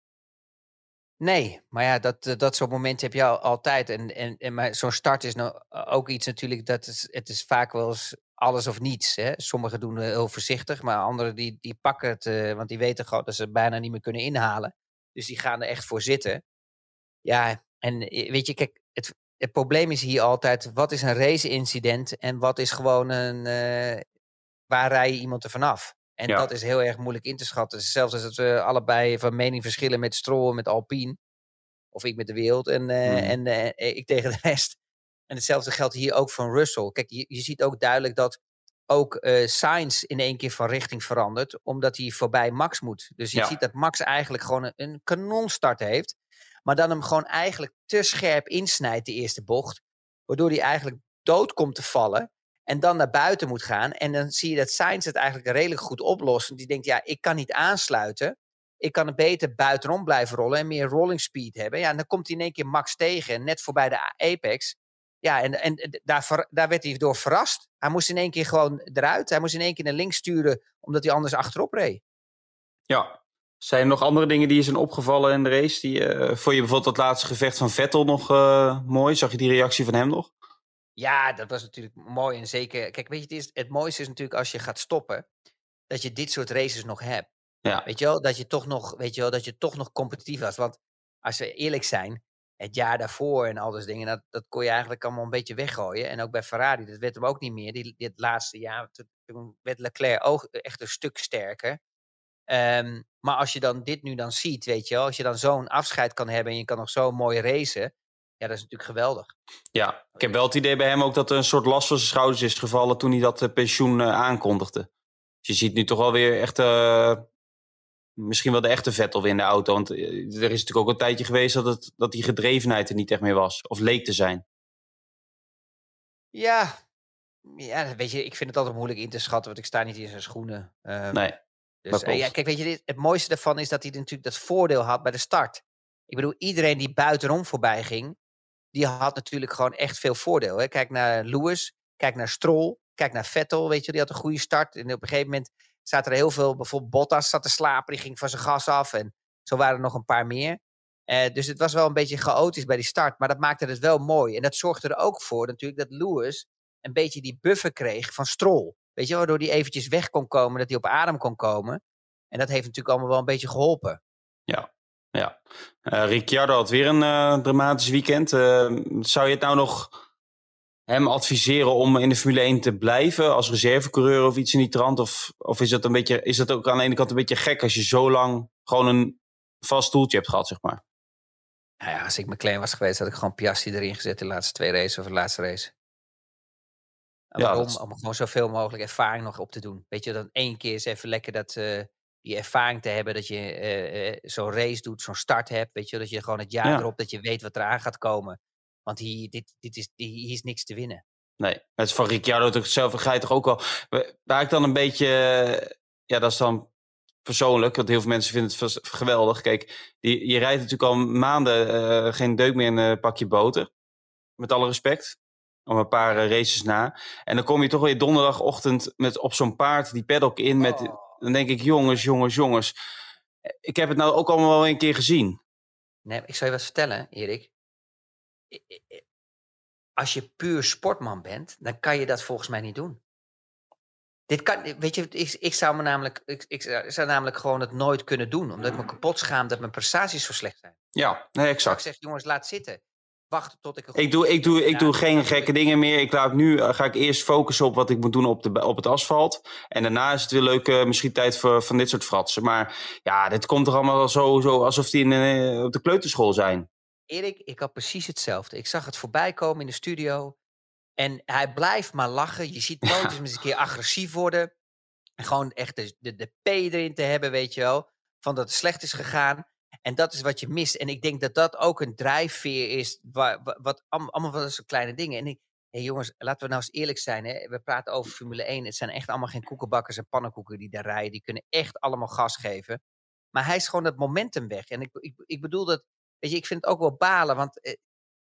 Nee, maar ja, dat, dat soort momenten heb je al, altijd. En, en, en maar zo'n start is nou ook iets natuurlijk, dat is, het is vaak wel eens alles of niets. Hè? Sommigen doen heel voorzichtig, maar anderen die, die pakken het, uh, want die weten gewoon dat ze het bijna niet meer kunnen inhalen. Dus die gaan er echt voor zitten. Ja, en weet je, kijk, het, het probleem is hier altijd, wat is een race-incident en wat is gewoon een, uh, waar rij je iemand er vanaf? En Ja. dat is heel erg moeilijk in te schatten. Zelfs als we allebei van mening verschillen met Stroll en met Alpine. Of ik met de wereld en, uh, mm. en uh, ik tegen de rest. En hetzelfde geldt hier ook van Russell. Kijk, je, je ziet ook duidelijk dat ook uh, Sainz in één keer van richting verandert. Omdat hij voorbij Max moet. Dus je ja. ziet dat Max eigenlijk gewoon een, een kanonstart heeft. Maar dan hem gewoon eigenlijk te scherp insnijdt de eerste bocht. Waardoor hij eigenlijk dood komt te vallen. En dan naar buiten moet gaan. En dan zie je dat Sainz het eigenlijk redelijk goed oplost. Want die denkt, ja, ik kan niet aansluiten. Ik kan het beter buitenom blijven rollen en meer rolling speed hebben. Ja, en dan komt hij in één keer Max tegen, net voorbij de apex. Ja, en, en daar, daar werd hij door verrast. Hij moest in één keer gewoon eruit. Hij moest in één keer naar links sturen, omdat hij anders achterop reed. Ja. Zijn er nog andere dingen die je zijn opgevallen in de race? Die, uh, vond je bijvoorbeeld dat laatste gevecht van Vettel nog uh, mooi? Zag je die reactie van hem nog? Ja, dat was natuurlijk mooi en zeker. Kijk, weet je, het, is, het mooiste is natuurlijk als je gaat stoppen, dat je dit soort races nog hebt. Ja. Weet je wel, dat je toch nog, weet je wel, dat je toch nog competitief was. Want als we eerlijk zijn, het jaar daarvoor en al dat dingen, dat, dat kon je eigenlijk allemaal een beetje weggooien. En ook bij Ferrari, dat werd hem ook niet meer. Die, dit laatste jaar, toen werd Leclerc ook echt een stuk sterker. Um, maar als je dan dit nu dan ziet, weet je wel, als je dan zo'n afscheid kan hebben en je kan nog zo mooi racen, ja, dat is natuurlijk geweldig. Ja, ik heb wel het idee bij hem ook dat er een soort last van zijn schouders is gevallen toen hij dat uh, pensioen uh, aankondigde. Dus je ziet nu toch wel weer echt, uh, misschien wel de echte Vettel weer in de auto. Want uh, er is natuurlijk ook een tijdje geweest dat, het, dat die gedrevenheid er niet echt meer was. Of leek te zijn. Ja, ja, weet je, ik vind het altijd moeilijk in te schatten, want ik sta niet in zijn schoenen. Um, nee. Dus uh, ja, kijk, weet je, dit, het mooiste daarvan is dat hij natuurlijk dat voordeel had bij de start. Ik bedoel, iedereen die buitenom voorbij ging, die had natuurlijk gewoon echt veel voordeel. Hè? Kijk naar Lewis, kijk naar Stroll, kijk naar Vettel, weet je, die had een goede start. En op een gegeven moment zaten er heel veel, bijvoorbeeld Bottas zat te slapen, die ging van zijn gas af. En zo waren er nog een paar meer. Uh, dus het was wel een beetje chaotisch bij die start, maar dat maakte het wel mooi. En dat zorgde er ook voor natuurlijk dat Lewis een beetje die buffer kreeg van Stroll. Weet je, waardoor hij eventjes weg kon komen, dat hij op adem kon komen. En dat heeft natuurlijk allemaal wel een beetje geholpen. Ja, ja. Uh, Ricciardo had weer een uh, dramatisch weekend. Uh, zou je het nou nog hem adviseren om in de Formule één te blijven als reservecoureur of iets in die trant? Of, of is, dat een beetje, is dat ook aan de ene kant een beetje gek als je zo lang gewoon een vast stoeltje hebt gehad, zeg maar? Nou ja, als ik McLaren was geweest, had ik gewoon Piastri erin gezet in de laatste twee races of de laatste race. Ja, waarom? Dat... Om gewoon zoveel mogelijk ervaring nog op te doen. Weet je, dan één keer is even lekker dat, uh, die ervaring te hebben, dat je uh, uh, zo'n race doet, zo'n start hebt. Weet je, dat je gewoon het jaar ja. erop, dat je weet wat eraan gaat komen. Want hier, dit, dit is, hier is niks te winnen. Nee, het is van Ricciardo toch zelf, ga je toch ook wel... Waar ik dan een beetje... Ja, dat is dan persoonlijk, want heel veel mensen vinden het geweldig. Kijk, die, je rijdt natuurlijk al maanden uh, geen deuk meer in een pakje boter. Met alle respect. Om een paar uh, races na. En dan kom je toch weer donderdagochtend met op zo'n paard die paddock in. Met, oh. Dan denk ik, jongens, jongens, jongens. Ik heb het nou ook allemaal wel een keer gezien. Nee, ik zal je wat vertellen, Erik. Als je puur sportman bent, dan kan je dat volgens mij niet doen. Dit kan, weet je, ik, ik, zou me namelijk, ik, ik zou namelijk gewoon het nooit kunnen doen. Omdat ik me kapot schaam dat mijn prestaties zo slecht zijn. Ja, nee, exact. Ik zeg, jongens, laat zitten. Wachten tot ik... Ik doe, ik doe, ik doe geen gekke dingen meer. Ik laat nu, uh, ga ik eerst focussen op wat ik moet doen op, de, op het asfalt. En daarna is het weer leuk, uh, misschien tijd voor van dit soort fratsen. Maar ja, dit komt toch allemaal zo, zo alsof die in, uh, op de kleuterschool zijn. Erik, ik had precies hetzelfde. Ik zag het voorbij komen in de studio. En hij blijft maar lachen. Je ziet nooit eens eens een keer agressief worden. En gewoon echt de, de, de P erin te hebben, weet je wel. Van dat het slecht is gegaan. En dat is wat je mist. En ik denk dat dat ook een drijfveer is. Wat, wat allemaal wat zo'n kleine dingen. En ik, hey jongens, laten we nou eens eerlijk zijn. Hè? We praten over Formule één. Het zijn echt allemaal geen koekenbakkers en pannenkoeken die daar rijden. Die kunnen echt allemaal gas geven. Maar hij is gewoon dat momentum weg. En ik, ik, ik bedoel dat, weet je, ik vind het ook wel balen. Want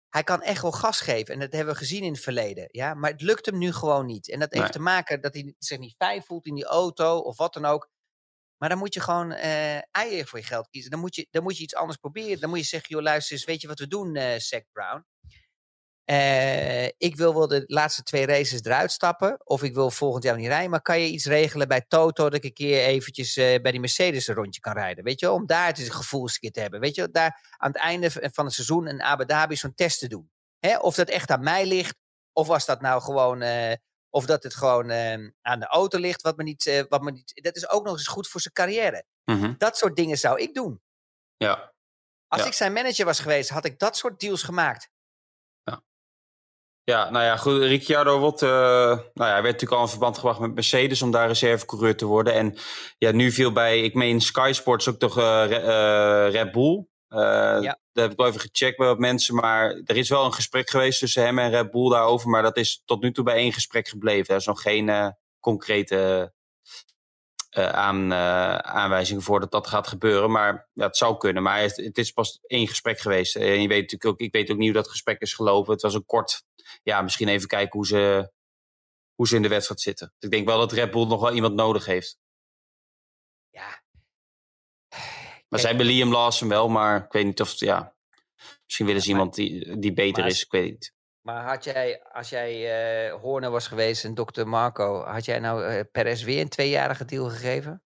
hij kan echt wel gas geven. En dat hebben we gezien in het verleden. Ja? Maar het lukt hem nu gewoon niet. En dat heeft Nee. te maken dat hij zich niet fijn voelt in die auto of wat dan ook. Maar dan moet je gewoon uh, eieren voor je geld kiezen. Dan moet, je, dan moet je iets anders proberen. Dan moet je zeggen, joh, luister eens, weet je wat we doen, uh, Zac Brown? Uh, ik wil wel de laatste twee races eruit stappen. Of ik wil volgend jaar niet rijden. Maar kan je iets regelen bij Toto dat ik een keer eventjes uh, bij die Mercedes een rondje kan rijden? Weet je wel? Om daar het gevoelskeer te hebben. Weet je wel? Daar aan het einde van het seizoen in Abu Dhabi zo'n test te doen. Hè? Of dat echt aan mij ligt. Of was dat nou gewoon... Uh, of dat het gewoon uh, aan de auto ligt. Wat me niet, uh, wat me niet... Dat is ook nog eens goed voor zijn carrière. Mm-hmm. Dat soort dingen zou ik doen. Ja. Als ja. ik zijn manager was geweest, had ik dat soort deals gemaakt. Ja, ja nou ja, goed. Ricciardo wordt, uh, nou ja, hij werd natuurlijk al in verband gebracht met Mercedes om daar reservecoureur te worden. En ja, nu viel bij, ik meen Sky Sports ook toch uh, uh, Red Bull. Uh, ja. Dat heb ik wel even gecheckt bij wat mensen. Maar er is wel een gesprek geweest tussen hem en Red Bull daarover. Maar dat is tot nu toe bij één gesprek gebleven. Er is nog geen uh, concrete uh, aan, uh, aanwijzingen voor dat dat gaat gebeuren. Maar ja, het zou kunnen. Maar het, het is pas één gesprek geweest. En je weet natuurlijk ook, ik weet ook niet hoe dat gesprek is gelopen. Het was een kort, ja, misschien even kijken hoe ze, hoe ze in de wedstrijd zitten. Dus ik denk wel dat Red Bull nog wel iemand nodig heeft. Ja. Maar zij hebben Liam Lawson wel, maar ik weet niet of het, ja, misschien willen ze ja, maar, iemand die, die beter is, ik weet niet. Maar had jij, als jij uh, Horner was geweest en dokter Marco, had jij nou uh, Perez weer een tweejarige deal gegeven?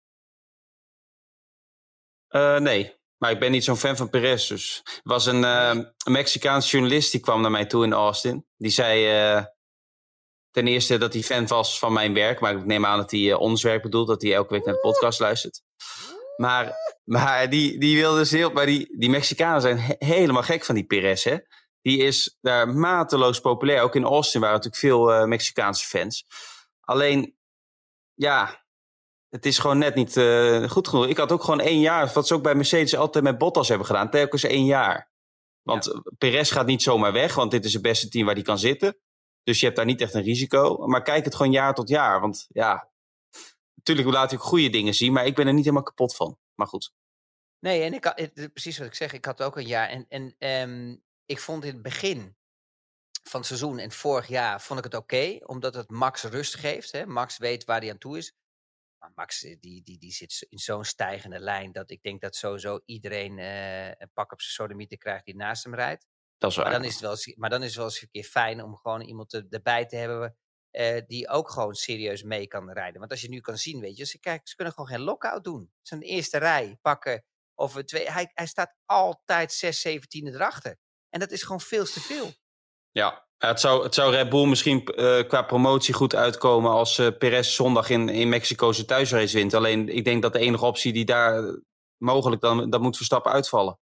Uh, nee, maar ik ben niet zo'n fan van Perez. Dus er was een, uh, een Mexicaanse journalist die kwam naar mij toe in Austin. Die zei uh, ten eerste dat hij fan was van mijn werk, maar ik neem aan dat hij uh, ons werk bedoelt, dat hij elke week naar de podcast luistert. Maar, maar die, die wilde dus heel. Maar die, die Mexicanen zijn he- helemaal gek van die Perez, hè? Die is daar mateloos populair. Ook in Austin waren natuurlijk veel uh, Mexicaanse fans. Alleen, ja, het is gewoon net niet uh, goed genoeg. Ik had ook gewoon één jaar, wat ze ook bij Mercedes altijd met Bottas hebben gedaan, telkens één jaar. Want ja. Perez gaat niet zomaar weg, want dit is het beste team waar hij kan zitten. Dus je hebt daar niet echt een risico. Maar kijk het gewoon jaar tot jaar. Want ja, natuurlijk laat hij ook goede dingen zien, maar ik ben er niet helemaal kapot van. Maar goed. Nee, en ik had, het, precies wat ik zeg, ik had ook een jaar. En, en um, ik vond in het begin van het seizoen en vorig jaar vond ik het oké, okay, omdat het Max rust geeft. Hè? Max weet waar hij aan toe is. Maar Max die, die, die zit in zo'n stijgende lijn dat ik denk dat sowieso iedereen uh, een pak op zijn sodemieter krijgt die naast hem rijdt. Dat is waar. Maar dan is het wel eens, maar dan is het wel eens een keer fijn om gewoon iemand te, erbij te hebben uh, die ook gewoon serieus mee kan rijden. Want als je nu kan zien, weet je, ze, kijk, ze kunnen gewoon geen lockout doen. Zijn eerste rij pakken of twee. Hij, hij staat altijd zes, zeventiende erachter. En dat is gewoon veel te veel. Ja, het zou, het zou Red Bull misschien uh, qua promotie goed uitkomen als uh, Perez zondag in, in Mexico zijn thuisrace wint. Alleen ik denk dat de enige optie die daar uh, mogelijk, dan, dan moet Verstappen uitvallen.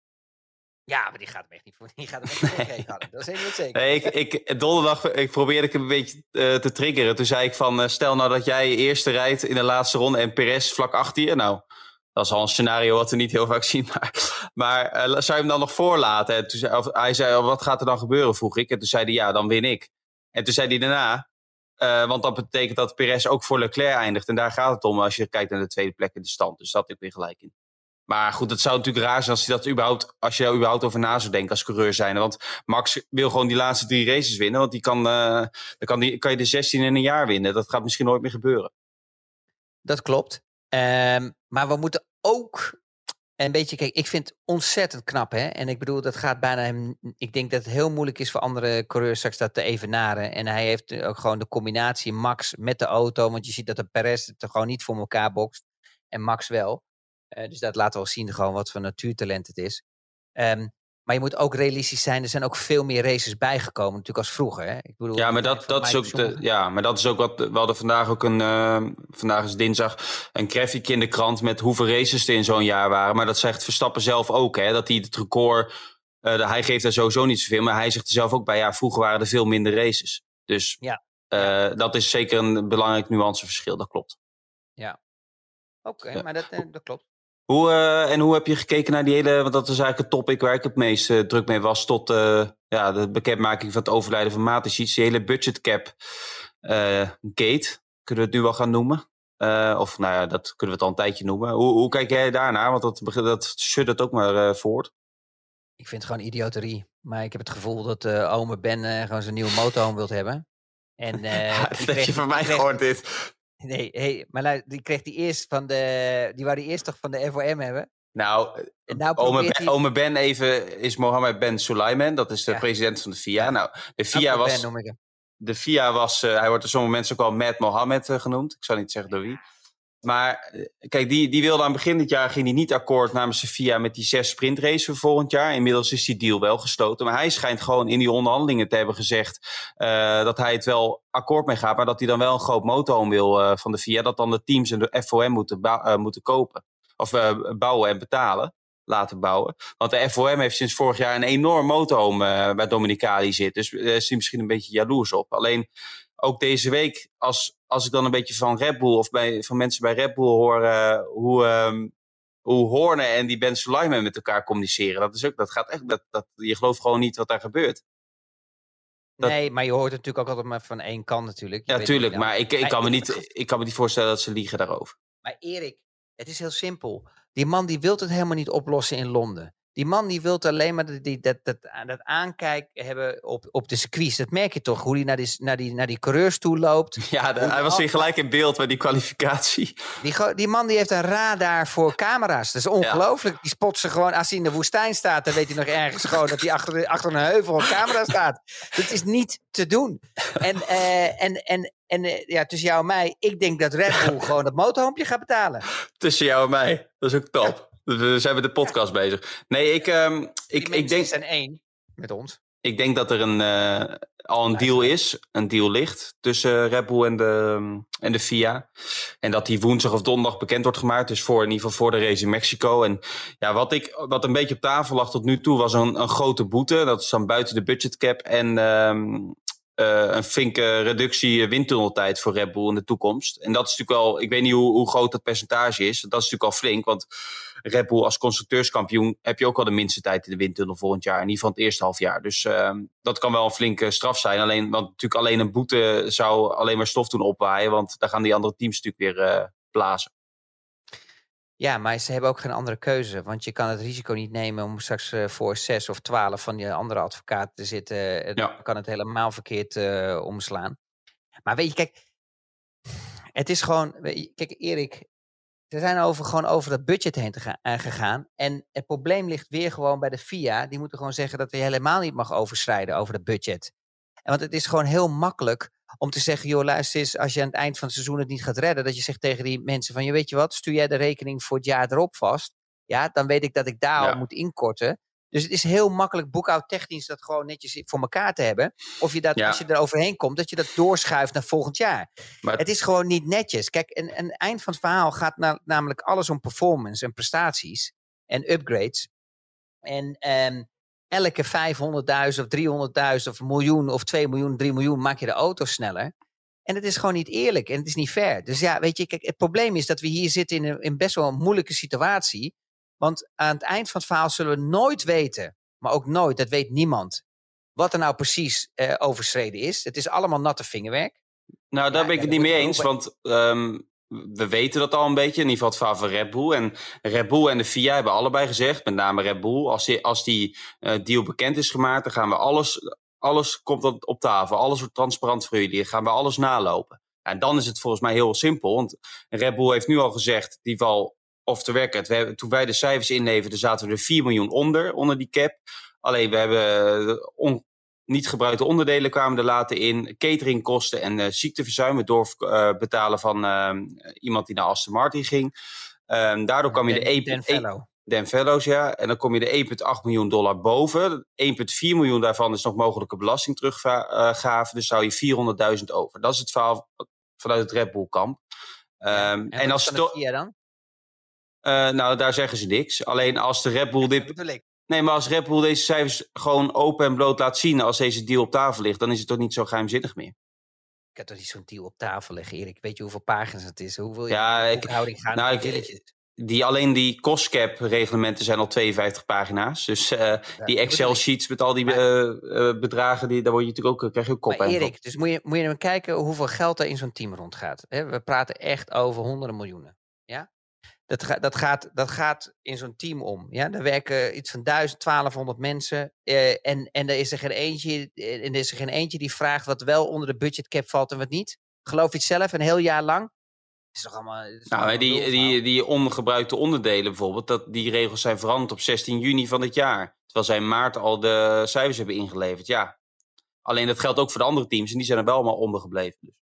Ja, maar die gaat hem echt niet voor. Die gaat hem echt niet voor geven hadden. Dat is helemaal zeker. Nee, ik, ik, donderdag ik probeerde ik hem een beetje uh, te triggeren. Toen zei ik van, uh, stel nou dat jij eerste rijdt in de laatste ronde en Perez vlak achter je. Nou, dat is al een scenario wat we niet heel vaak zien. Maar, maar uh, zou je hem dan nog voorlaten? En toen zei, of, hij zei, wat gaat er dan gebeuren, vroeg ik. En toen zei hij, ja, dan win ik. En toen zei hij daarna, uh, want dat betekent dat Perez ook voor Leclerc eindigt. En daar gaat het om als je kijkt naar de tweede plek in de stand. Dus dat had ik weer gelijk in. Maar goed, het zou natuurlijk raar zijn als je dat überhaupt, als je daar überhaupt over na zou denken als coureur zijn. Want Max wil gewoon die laatste drie races winnen. Want die kan, uh, dan kan, die, kan je de zestien in een jaar winnen. Dat gaat misschien nooit meer gebeuren. Dat klopt. Um, maar we moeten ook een beetje, kijk, ik vind het ontzettend knap, hè. En ik bedoel, dat gaat bijna, ik denk dat het heel moeilijk is voor andere coureurs straks dat te evenaren. En hij heeft ook gewoon de combinatie Max met de auto. Want je ziet dat de Perez het er gewoon niet voor elkaar bokst. En Max wel. Uh, dus dat laat wel zien gewoon wat voor natuurtalent het is. Um, maar je moet ook realistisch zijn. Er zijn ook veel meer races bijgekomen natuurlijk als vroeger. Hè? Ik bedoel, ja, maar dat, dat is ook de, ja, maar dat is ook wat. We hadden vandaag ook een. Uh, vandaag is dinsdag. Een graphic in de krant met hoeveel races er in zo'n jaar waren. Maar dat zegt Verstappen zelf ook. Hè, dat hij het record. Uh, hij geeft er sowieso niet zoveel. Maar hij zegt er zelf ook bij. Ja, vroeger waren er veel minder races. Dus ja. Uh, ja. dat is zeker een belangrijk nuanceverschil. Dat klopt. Ja. Oké, okay, ja. maar dat, uh, dat klopt. Hoe, uh, en hoe heb je gekeken naar die hele, want dat is eigenlijk het topic waar ik het meest uh, druk mee was, tot uh, ja, de bekendmaking van het overlijden van Mateschitz, die hele budgetcap uh, gate, kunnen we het nu wel gaan noemen? Uh, of nou ja, dat kunnen we het al een tijdje noemen. Hoe, hoe kijk jij daarnaar? Want dat, dat schudt het ook maar uh, voort. Ik vind het gewoon idioterie. Maar ik heb het gevoel dat uh, ome Ben uh, gewoon zijn nieuwe motorhome wilt hebben. En, uh, ja, dat heb je van mij kreeg, gehoord dit. Nee, hey, maar luister, die kreeg die eerst van de... Die wou die eerst toch van de F O M hebben? Nou, nou ome, ben, die... ome Ben even is Mohammed Ben Sulayman. Dat is de ja. president van de F I A. Ja. Nou, de F I A was... Ben, noem ik hem. De F I A was... Uh, hij wordt door sommige mensen ook al Mad Mohammed uh, genoemd. Ik zal niet zeggen door wie. Maar kijk, die, die wilde aan het begin dit jaar ging hij niet akkoord namens de F I A met die zes sprintraces voor volgend jaar. Inmiddels is die deal wel gesloten. Maar hij schijnt gewoon in die onderhandelingen te hebben gezegd uh, dat hij het wel akkoord mee gaat. Maar dat hij dan wel een groot motorhome wil uh, van de F I A. Dat dan de teams en de F O M moeten, bou- uh, moeten kopen. Of uh, bouwen en betalen. Laten bouwen. Want de F O M heeft sinds vorig jaar een enorm motorhome uh, bij Dominicali zit. Dus daar uh, is hij misschien een beetje jaloers op. Alleen ook deze week, als, als ik dan een beetje van Red Bull of bij, van mensen bij Red Bull hoor uh, hoe, um, hoe Horner en die Ben Sulayman met elkaar communiceren. Dat is ook, dat gaat echt, dat, dat, je gelooft gewoon niet wat daar gebeurt. Dat... Nee, maar je hoort het natuurlijk ook altijd maar van één kant natuurlijk. Je ja, tuurlijk, nou. maar ik, ik, kan me niet, ik kan me niet voorstellen dat ze liegen daarover. Maar Erik, het is heel simpel. Die man die wil het helemaal niet oplossen in Londen. Die man die wil alleen maar die, dat, dat, dat aankijken hebben op, op de circuits. Dat merk je toch, hoe hij naar die, naar die, naar die coureurs toe loopt. Ja, de, hij was weer gelijk in beeld bij die kwalificatie. Die, die man die heeft een radar voor camera's. Dat is ongelooflijk. Ja. Die spot ze gewoon, als hij in de woestijn staat, dan weet hij nog ergens gewoon dat hij achter, achter een heuvel een camera staat. Dat is niet te doen. En, uh, en, en, en uh, ja, tussen jou en mij, ik denk dat Red Bull gewoon dat motorhoompje gaat betalen. Tussen jou en mij, dat is ook top. Ja. We zijn met de podcast ja. bezig. Nee, ik, um, ik, ik denk... zijn één met ons. Ik denk dat er een, uh, al een deal is, een deal ligt tussen Red Bull en de, um, en de F I A. En dat die woensdag of donderdag bekend wordt gemaakt. Dus voor, in ieder geval voor de race in Mexico. En ja, wat, ik, wat een beetje op tafel lag tot nu toe was een, een grote boete. Dat is dan buiten de budgetcap. En um, uh, een flinke reductie windtunneltijd voor Red Bull in de toekomst. En dat is natuurlijk wel, ik weet niet hoe, hoe groot dat percentage is. Dat is natuurlijk al flink, want Red Bull als constructeurskampioen heb je ook al de minste tijd in de windtunnel volgend jaar. In ieder geval het eerste half jaar. Dus uh, dat kan wel een flinke straf zijn. Alleen, want natuurlijk alleen een boete zou alleen maar stof doen opwaaien. Want daar gaan die andere teams natuurlijk weer uh, blazen. Ja, maar ze hebben ook geen andere keuze. Want je kan het risico niet nemen om straks uh, voor zes of twaalf van die andere advocaten te zitten. Uh, ja. Dan kan het helemaal verkeerd uh, omslaan. Maar weet je, kijk. Het is gewoon. Kijk, Erik. Ze zijn over, gewoon over dat budget heen te ga, uh, gegaan. En het probleem ligt weer gewoon bij de F I A. Die moeten gewoon zeggen dat je helemaal niet mag overschrijden over dat budget. En want het is gewoon heel makkelijk om te zeggen, joh, luister eens, als je aan het eind van het seizoen het niet gaat redden, dat je zegt tegen die mensen van, je weet je wat, stuur jij de rekening voor het jaar erop vast. Ja, dan weet ik dat ik daar ja. al moet inkorten. Dus het is heel makkelijk boekhoudtechnisch dat gewoon netjes voor elkaar te hebben. Of je dat, ja. als je er overheen komt, dat je dat doorschuift naar volgend jaar. Maar het is gewoon niet netjes. Kijk, een, een eind van het verhaal gaat na, namelijk alles om performance en prestaties en upgrades. En um, elke vijfhonderdduizend of driehonderdduizend of een miljoen of twee miljoen, drie miljoen maak je de auto sneller. En het is gewoon niet eerlijk en het is niet fair. Dus ja, weet je, kijk, het probleem is dat we hier zitten in, een, in best wel een moeilijke situatie. Want aan het eind van het verhaal zullen we nooit weten, maar ook nooit, dat weet niemand, wat er nou precies uh, overschreden is. Het is allemaal natte vingerwerk. Nou, daar ja, ben ik het niet mee eens, want um, we weten dat al een beetje, in ieder geval het verhaal van Red Bull. En Red Bull en de F I A hebben allebei gezegd, met name Red Bull, als die, als die uh, deal bekend is gemaakt, dan gaan we alles, alles komt op tafel, alles wordt transparant voor jullie, dan gaan we alles nalopen. En dan is het volgens mij heel simpel, want Red Bull heeft nu al gezegd, die val of te werken. We hebben, toen wij de cijfers inleverden, zaten we er vier miljoen onder, onder die cap. Alleen we hebben on, niet gebruikte onderdelen kwamen er later in. Cateringkosten en uh, ziekteverzuim door uh, betalen van uh, iemand die naar Aston Martin ging. Um, daardoor kwam je de één Dan Fellows, ja. En dan kom je de één komma acht miljoen dollar boven. één komma vier miljoen daarvan is nog mogelijke belastingteruggave. Dus zou je vierhonderdduizend over. Dat is het verhaal vanuit het Red Bull kamp. Um, ja, en, en als de F I A dan? Uh, nou, daar zeggen ze niks. Alleen als de Red Bull dit... Nee, maar als Red Bull deze cijfers gewoon open en bloot laat zien, als deze deal op tafel ligt, dan is het toch niet zo geheimzinnig meer. Ik heb toch niet zo'n deal op tafel liggen, Erik. Weet je hoeveel pagina's het is? Hoeveel ja, je ik, nou, ik, die, alleen die cost-cap-reglementen zijn al tweeënvijftig pagina's. Dus uh, ja, die Excel-sheets met al die uh, uh, bedragen, die, daar word je natuurlijk ook, krijg je ook kop aan. Erik, dus moet je, moet je even kijken hoeveel geld er in zo'n team rondgaat. He, we praten echt over honderden miljoenen. Ja? Dat, ga, dat, gaat, dat gaat in zo'n team om. Ja? Daar werken iets van duizend, twaalfhonderd mensen. Uh, en, en er is er geen eentje, en er is er geen eentje die vraagt wat wel onder de budgetcap valt en wat niet. Geloof je het zelf, een heel jaar lang? Is toch allemaal, is nou, allemaal die, die, die ongebruikte onderdelen bijvoorbeeld, dat, die regels zijn veranderd op zestien juni van dit jaar. Terwijl zij in maart al de cijfers hebben ingeleverd. Ja. Alleen dat geldt ook voor de andere teams en die zijn er wel allemaal ondergebleven. Dus.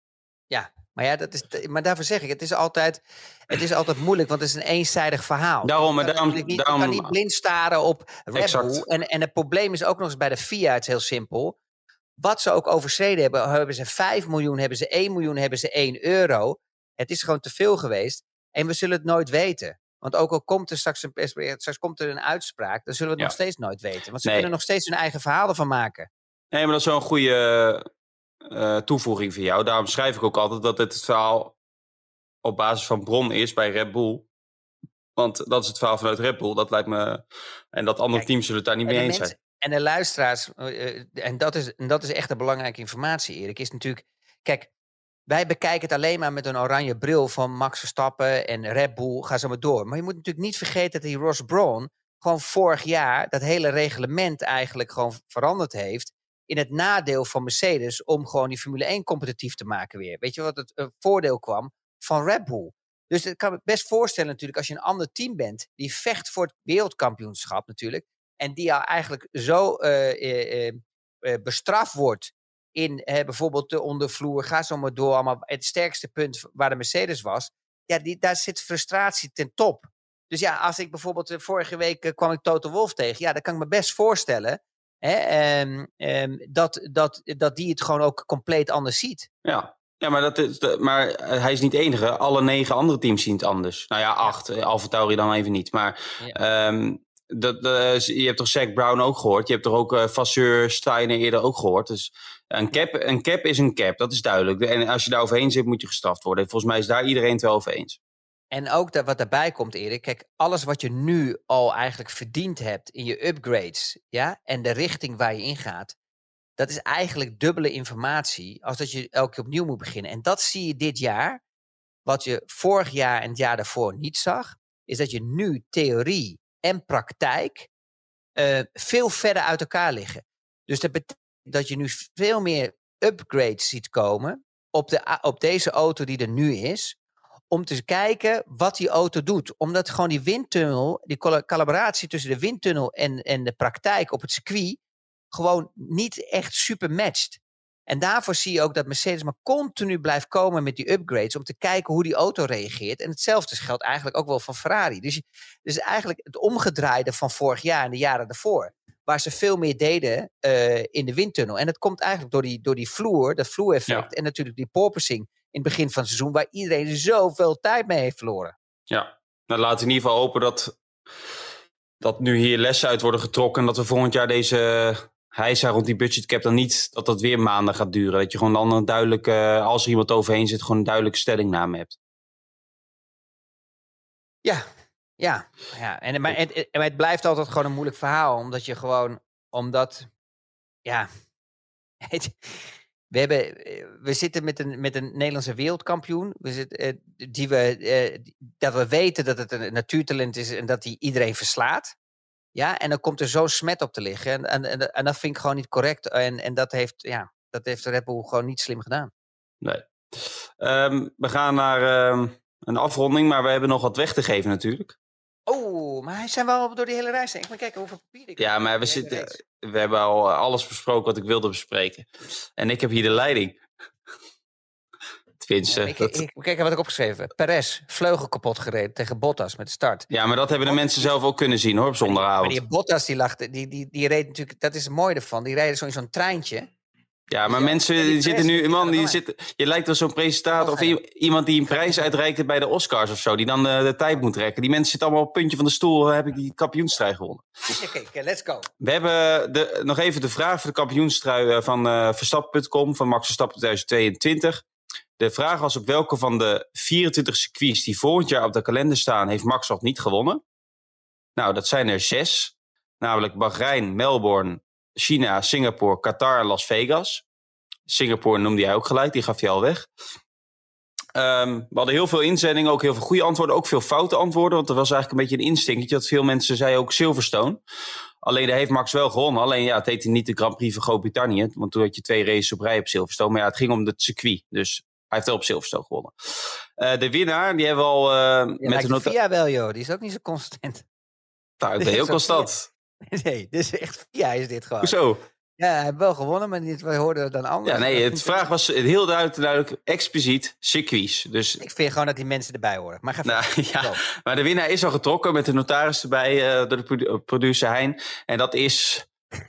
Ja, maar, ja, dat is, maar daarvoor zeg ik, het is, altijd, het is altijd moeilijk, want het is een eenzijdig verhaal. Daarom, maar je, kan daarom, niet, daarom, je kan niet blind staren op Red exact. Bull. En, en het probleem is ook nog eens bij de F I A, het is heel simpel. Wat ze ook overschreden hebben, hebben ze vijf miljoen, hebben ze één miljoen, hebben ze één euro. Het is gewoon te veel geweest. En we zullen het nooit weten. Want ook al komt er straks een, straks komt er een uitspraak, dan zullen we het ja. nog steeds nooit weten. Want ze nee. kunnen nog steeds hun eigen verhaal ervan maken. Nee, maar dat is wel een goede uh, toevoeging van jou. Daarom schrijf ik ook altijd dat het, het verhaal op basis van bron is bij Red Bull. Want dat is het verhaal vanuit Red Bull. Dat lijkt me. En dat andere Kijk, teams zullen het daar niet mee eens zijn. En de luisteraars, uh, en, dat is, en dat is echt een belangrijke informatie, Erik, is natuurlijk. Kijk, wij bekijken het alleen maar met een oranje bril van Max Verstappen en Red Bull. Ga zo maar door. Maar je moet natuurlijk niet vergeten dat die Ross Brawn gewoon vorig jaar dat hele reglement eigenlijk gewoon veranderd heeft in het nadeel van Mercedes om gewoon die Formule één competitief te maken weer. Weet je wat het uh, voordeel kwam van Red Bull? Dus ik kan me best voorstellen natuurlijk als je een ander team bent die vecht voor het wereldkampioenschap natuurlijk en die al eigenlijk zo uh, uh, uh, uh, bestraft wordt in uh, bijvoorbeeld de ondervloer, ga zo maar door, allemaal het sterkste punt waar de Mercedes was, ja, die, daar zit frustratie ten top. Dus ja, als ik bijvoorbeeld uh, vorige week uh, kwam ik Toto Wolff tegen, ja, dan kan ik me best voorstellen hè, um, um, dat, dat, dat die het gewoon ook compleet anders ziet. Ja. Ja, maar, dat is de, maar hij is niet de enige. Alle negen andere teams zien het anders. Nou ja, acht. Ja. AlphaTauri dan even niet. Maar ja. um, dat, dat, je hebt toch Zac Brown ook gehoord. Je hebt toch ook uh, Vasseur, Steiner eerder ook gehoord. Dus een cap, een cap is een cap. Dat is duidelijk. En als je daar overheen zit, moet je gestraft worden. Volgens mij is daar iedereen het wel over eens. En ook dat wat daarbij komt, Erik. Kijk, alles wat je nu al eigenlijk verdiend hebt in je upgrades. Ja, en de richting waar je in gaat. Dat is eigenlijk dubbele informatie als dat je elke keer opnieuw moet beginnen. En dat zie je dit jaar. Wat je vorig jaar en het jaar daarvoor niet zag, is dat je nu theorie en praktijk uh, veel verder uit elkaar liggen. Dus dat betekent dat je nu veel meer upgrades ziet komen op, de, op deze auto die er nu is, om te kijken wat die auto doet. Omdat gewoon die windtunnel, die collaboratie tussen de windtunnel en, en de praktijk op het circuit gewoon niet echt super matcht. En daarvoor zie je ook dat Mercedes maar continu blijft komen met die upgrades om te kijken hoe die auto reageert. En hetzelfde geldt eigenlijk ook wel van Ferrari. Dus, dus eigenlijk het omgedraaide van vorig jaar en de jaren daarvoor. Waar ze veel meer deden uh, in de windtunnel. En dat komt eigenlijk door die, door die vloer, dat vloereffect. Ja. En natuurlijk die porpoising in het begin van het seizoen, waar iedereen zoveel tijd mee heeft verloren. Ja, nou laten we in ieder geval hopen dat, dat nu hier lessen uit worden getrokken. En dat we volgend jaar deze heisa rond die budgetcap dan niet, dat dat weer maanden gaat duren. Dat je gewoon dan een duidelijke, als er iemand overheen zit, gewoon een duidelijke stellingname hebt. Ja, ja. ja. En, maar, het, maar het blijft altijd gewoon een moeilijk verhaal. Omdat je gewoon, omdat, ja, het, we, hebben, we zitten met een, met een Nederlandse wereldkampioen. We zitten, die we, dat we weten dat het een natuurtalent is en dat hij iedereen verslaat. Ja, en dan komt er zo smet op te liggen. En, en, en, en dat vind ik gewoon niet correct. En, en dat heeft, ja, dat heeft de Red Bull gewoon niet slim gedaan. Nee. Um, we gaan naar um, een afronding, maar we hebben nog wat weg te geven natuurlijk. Oh, maar hij zijn wel door die hele reis heen. Ik moet kijken hoeveel papier ik heb. Ja, maar we, zitten, we hebben al alles besproken wat ik wilde bespreken. En ik heb hier de leiding. Tenminste, ja, ik, dat... ik, kijk wat ik opgeschreven. Perez, vleugel kapot gereden tegen Bottas met de start. Ja, maar dat hebben de Bottas, mensen zelf ook kunnen zien hoor, op zondagavond. Maar die Bottas, die, lag, die, die, die reed natuurlijk, dat is het mooie ervan, die reden zo in zo'n treintje. Ja, maar ja, mensen die zitten nu, man, die zitten, je lijkt wel zo'n presentator of iemand die een prijs uitreikt bij de Oscars of zo, die dan de, de tijd moet rekken. Die mensen zitten allemaal op het puntje van de stoel, heb ik die kampioenstrui gewonnen. Oké, okay, okay, let's go. We hebben de, nog even de vraag voor de kampioenstrui van uh, Verstappen punt com, van Max Verstappen twintig tweeëntwintig. De vraag was op welke van de vierentwintig circuits die volgend jaar op de kalender staan, heeft Max nog niet gewonnen? Nou, dat zijn er zes. Namelijk Bahrein, Melbourne, China, Singapore, Qatar en Las Vegas. Singapore noemde jij ook gelijk, die gaf je al weg. Um, we hadden heel veel inzendingen, ook heel veel goede antwoorden. Ook veel foute antwoorden, want er was eigenlijk een beetje een instinctje. Dat veel mensen zeiden ook Silverstone. Alleen daar heeft Max wel gewonnen. Alleen ja, het heette niet de Grand Prix van Groot-Brittannië. Want toen had je twee races op rij op Silverstone. Maar ja, het ging om het circuit. Dus hij heeft wel op Silverstone gewonnen. Uh, de winnaar, die hebben we al... Uh, ja, met de nota- Via wel, joh. Die is ook niet zo constant. Nou, ik ben heel constant. Nee, dit is echt Via is dit gewoon. Hoezo? Ja, hij heeft wel gewonnen, maar dit, wij hoorden het dan anders. Ja, nee, het vraag was heel duidelijk, duidelijk expliciet circuits. Dus... Ik vind gewoon dat die mensen erbij horen. Maar, ga nou, ja, maar de winnaar is al getrokken met de notaris erbij, uh, door de produ- producer Hein. En dat is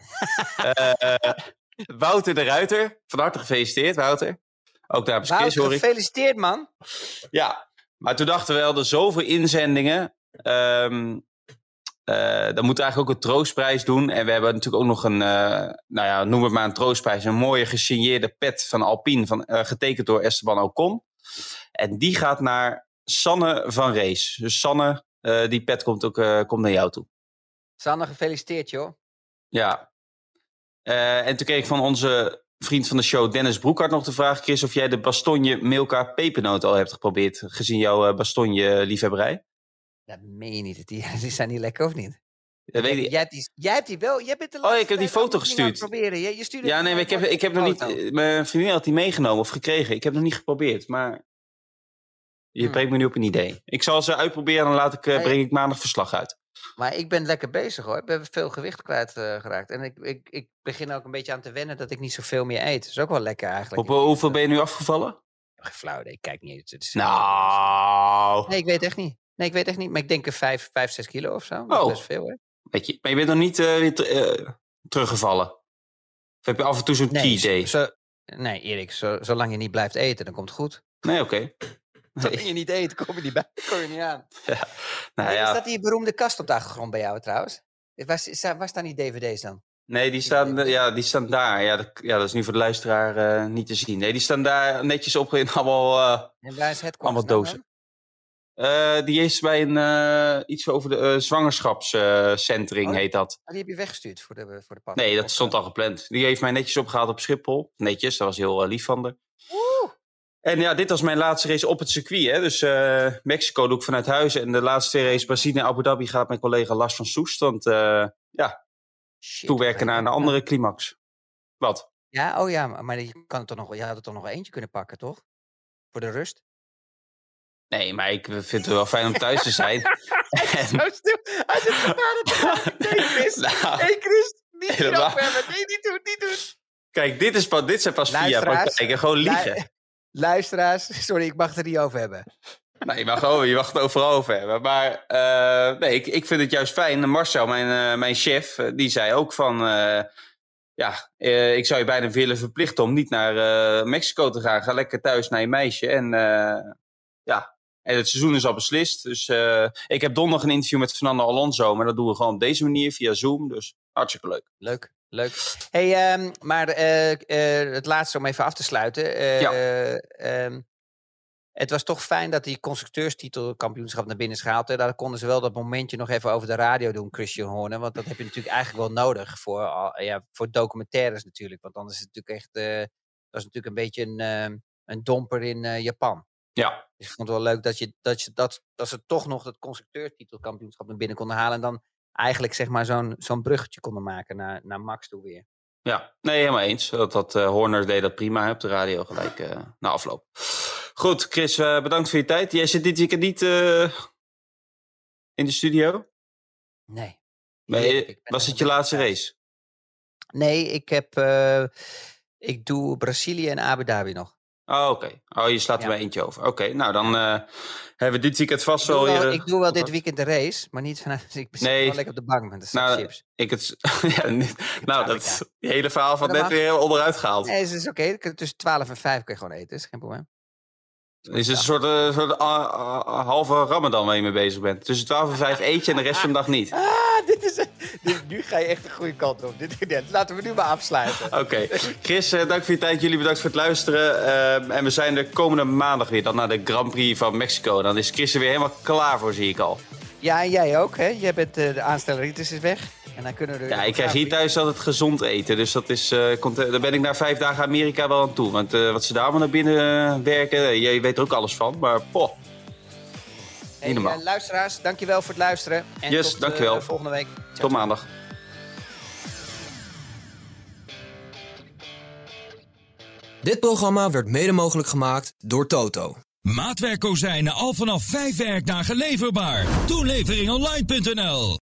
uh, Wouter de Ruiter. Van harte gefeliciteerd, Wouter. Ook daar op zijn quiz, hoor ik. Gefeliciteerd, man. Ja, maar toen dachten we wel, er zoveel inzendingen... Um, Uh, dan moeten we eigenlijk ook een troostprijs doen. En we hebben natuurlijk ook nog een, uh, nou ja, noem het maar een troostprijs. Een mooie gesigneerde pet van Alpine, van, uh, getekend door Esteban Ocon. En die gaat naar Sanne van Rees. Dus Sanne, uh, die pet komt ook uh, komt naar jou toe. Sanne, gefeliciteerd, joh. Ja. Uh, en toen kreeg ik van onze vriend van de show, Dennis Broekhart, nog de vraag, Chris, of jij de Bastogne Milka pepernoot al hebt geprobeerd, gezien jouw uh, Bastogne liefhebberij. Dat meen je niet. Die, die zijn niet lekker, of niet? Ja, weet jij, jij, hebt die, jij hebt die wel. Jij bent de oh, ik heb die foto gestuurd. Proberen. Je, je stuurde ja, nee, maar ik heb, ik heb nog niet... Mijn vriendin had die meegenomen of gekregen. Ik heb nog niet geprobeerd, maar... Je hmm. brengt me nu op een idee. Ik zal ze uitproberen en dan laat ik, uh, breng ik maandag verslag uit. Maar ik ben lekker bezig, hoor. Ik ben veel gewicht kwijt uh, geraakt. En ik, ik, ik begin ook een beetje aan te wennen dat ik niet zoveel meer eet. Dat is ook wel lekker, eigenlijk. Op uh, hoeveel ben je nu afgevallen? Geen flauw, ik kijk niet. Het is nou... Nee, ik weet echt niet. Nee, ik weet echt niet. Maar ik denk een vijf, vijf, zes kilo of zo. Dat oh. is best veel, hè? Weet je, maar je bent nog niet uh, weer t- uh, teruggevallen? Of heb je af en toe zo'n nee, cheat day? Zo, nee, Erik, zo, zolang je niet blijft eten, dan komt het goed. Nee, oké. Okay. Nee. Zolang je niet eet, kom je niet bij. Kom je niet aan. Ja. Nou, nee, ja. Is dat die beroemde kast op de achtergrond bij jou, trouwens? Waar, waar staan die dvd's dan? Nee, die staan, ja, die staan daar. Ja dat, ja, dat is nu voor de luisteraar uh, niet te zien. Nee, die staan daar netjes op in allemaal, uh, en waar is het allemaal dozen. Uh, die is bij een, uh, iets over de uh, zwangerschapscentering, uh, oh, heet dat. Oh, die heb je weggestuurd voor de, voor de pas? Nee, dat stond al gepland. Die heeft mij netjes opgehaald op Schiphol. Netjes, dat was heel uh, lief van haar. Woe! En ja, dit was mijn laatste race op het circuit. Hè. Dus uh, Mexico doe ik vanuit huis. En de laatste race Brazilië en Abu Dhabi gaat mijn collega Lars van Soest. Want uh, ja, Shit, toewerken naar een andere climax. Wat? Ja, oh ja, maar je, kan het toch nog, je had er toch nog wel eentje kunnen pakken, toch? Voor de rust? Nee, maar ik vind het wel fijn om thuis te zijn. Hij is zo stil. Hij zit zo naar het Nee, Chris. Nou, hey, Chris. Niet hierover hebben. Nee, niet doen, niet doen. Kijk, dit, is pas, dit zijn pas via praktijken. Gewoon liegen. Lu- luisteraars, sorry, ik mag het er niet over hebben. Nee, je mag, over, je mag het overal over hebben. Maar uh, nee, ik, ik vind het juist fijn. Marcel, mijn, uh, mijn chef, uh, die zei ook van... Uh, ja, uh, ik zou je bijna willen verplichten om niet naar uh, Mexico te gaan. Ga lekker thuis naar je meisje. En uh, ja... En het seizoen is al beslist. Dus uh, ik heb donderdag een interview met Fernando Alonso. Maar dat doen we gewoon op deze manier via Zoom. Dus hartstikke leuk. Leuk, leuk. Hey, um, maar uh, uh, het laatste om even af te sluiten. Uh, ja. uh, um, het was toch fijn dat die constructeurstitelkampioenschap naar binnen is gehaald. Hè? Daar konden ze wel dat momentje nog even over de radio doen, Christian Horner. Want dat heb je natuurlijk eigenlijk wel nodig voor, uh, ja, voor documentaires natuurlijk. Want anders is het natuurlijk echt... Uh, dat is natuurlijk een beetje een, uh, een domper in uh, Japan. Ja. Dus ik vond het wel leuk dat, je, dat, je, dat, dat ze toch nog dat constructeurstitelkampioenschap naar binnen konden halen. En dan eigenlijk zeg maar zo'n, zo'n bruggetje konden maken naar, naar Max toe weer. Ja, nee, helemaal eens. Dat, dat uh, Horner deed dat prima op de radio gelijk uh, na afloop. Goed, Chris, uh, bedankt voor je tijd. Jij zit dit weekend niet uh, in de studio? Nee. nee was het je laatste race? Nee, ik heb... Uh, ik doe Brazilië en Abu Dhabi nog. Oh, oké. Okay. Oh, je slaat er ja. bij eentje over. Oké, okay, nou dan uh, hebben we dit weekend vast wel weer... Ik doe wel dit weekend de race, maar niet vanuit... Ik zit nee. wel lekker op de bank met de nou, chips. Ik het, ja, niet, ik nou, dat die hele verhaal van net mag. Weer onderuit gehaald. Nee, het is oké. Okay. Tussen twaalf en vijf kun je gewoon eten, dat is geen probleem. Is het een soort, uh, soort uh, uh, halve Ramadan waar je mee bezig bent? Tussen twaalf en vijf eet je en de rest van de dag niet. Ah, dit is... Dit, nu ga je echt de goede kant op. Dit, dit, laten we nu maar afsluiten. Oké. Okay. Chris, uh, dank voor je tijd. Jullie bedankt voor het luisteren. Uh, en we zijn de komende maandag weer dan naar de Grand Prix van Mexico. Dan is Chris er weer helemaal klaar voor, zie ik al. Ja, en jij ook, hè? Jij bent uh, de aansteller Ritus is weg. En dan kunnen we er Ja, ik krijg hier thuis altijd gezond eten. Dus dat is, uh, komt, uh, daar ben ik na vijf dagen Amerika wel aan toe. Want uh, wat ze daar allemaal naar binnen uh, werken, je weet er ook alles van. Maar poh, hey, uh, luisteraars, dankjewel voor het luisteren. En yes, tot dankjewel. Uh, volgende week. Ciao, tot maandag. Dit programma werd mede mogelijk gemaakt door Toto. Maatwerkkozijnen al vanaf vijf werkdagen leverbaar. Toelevering online punt n l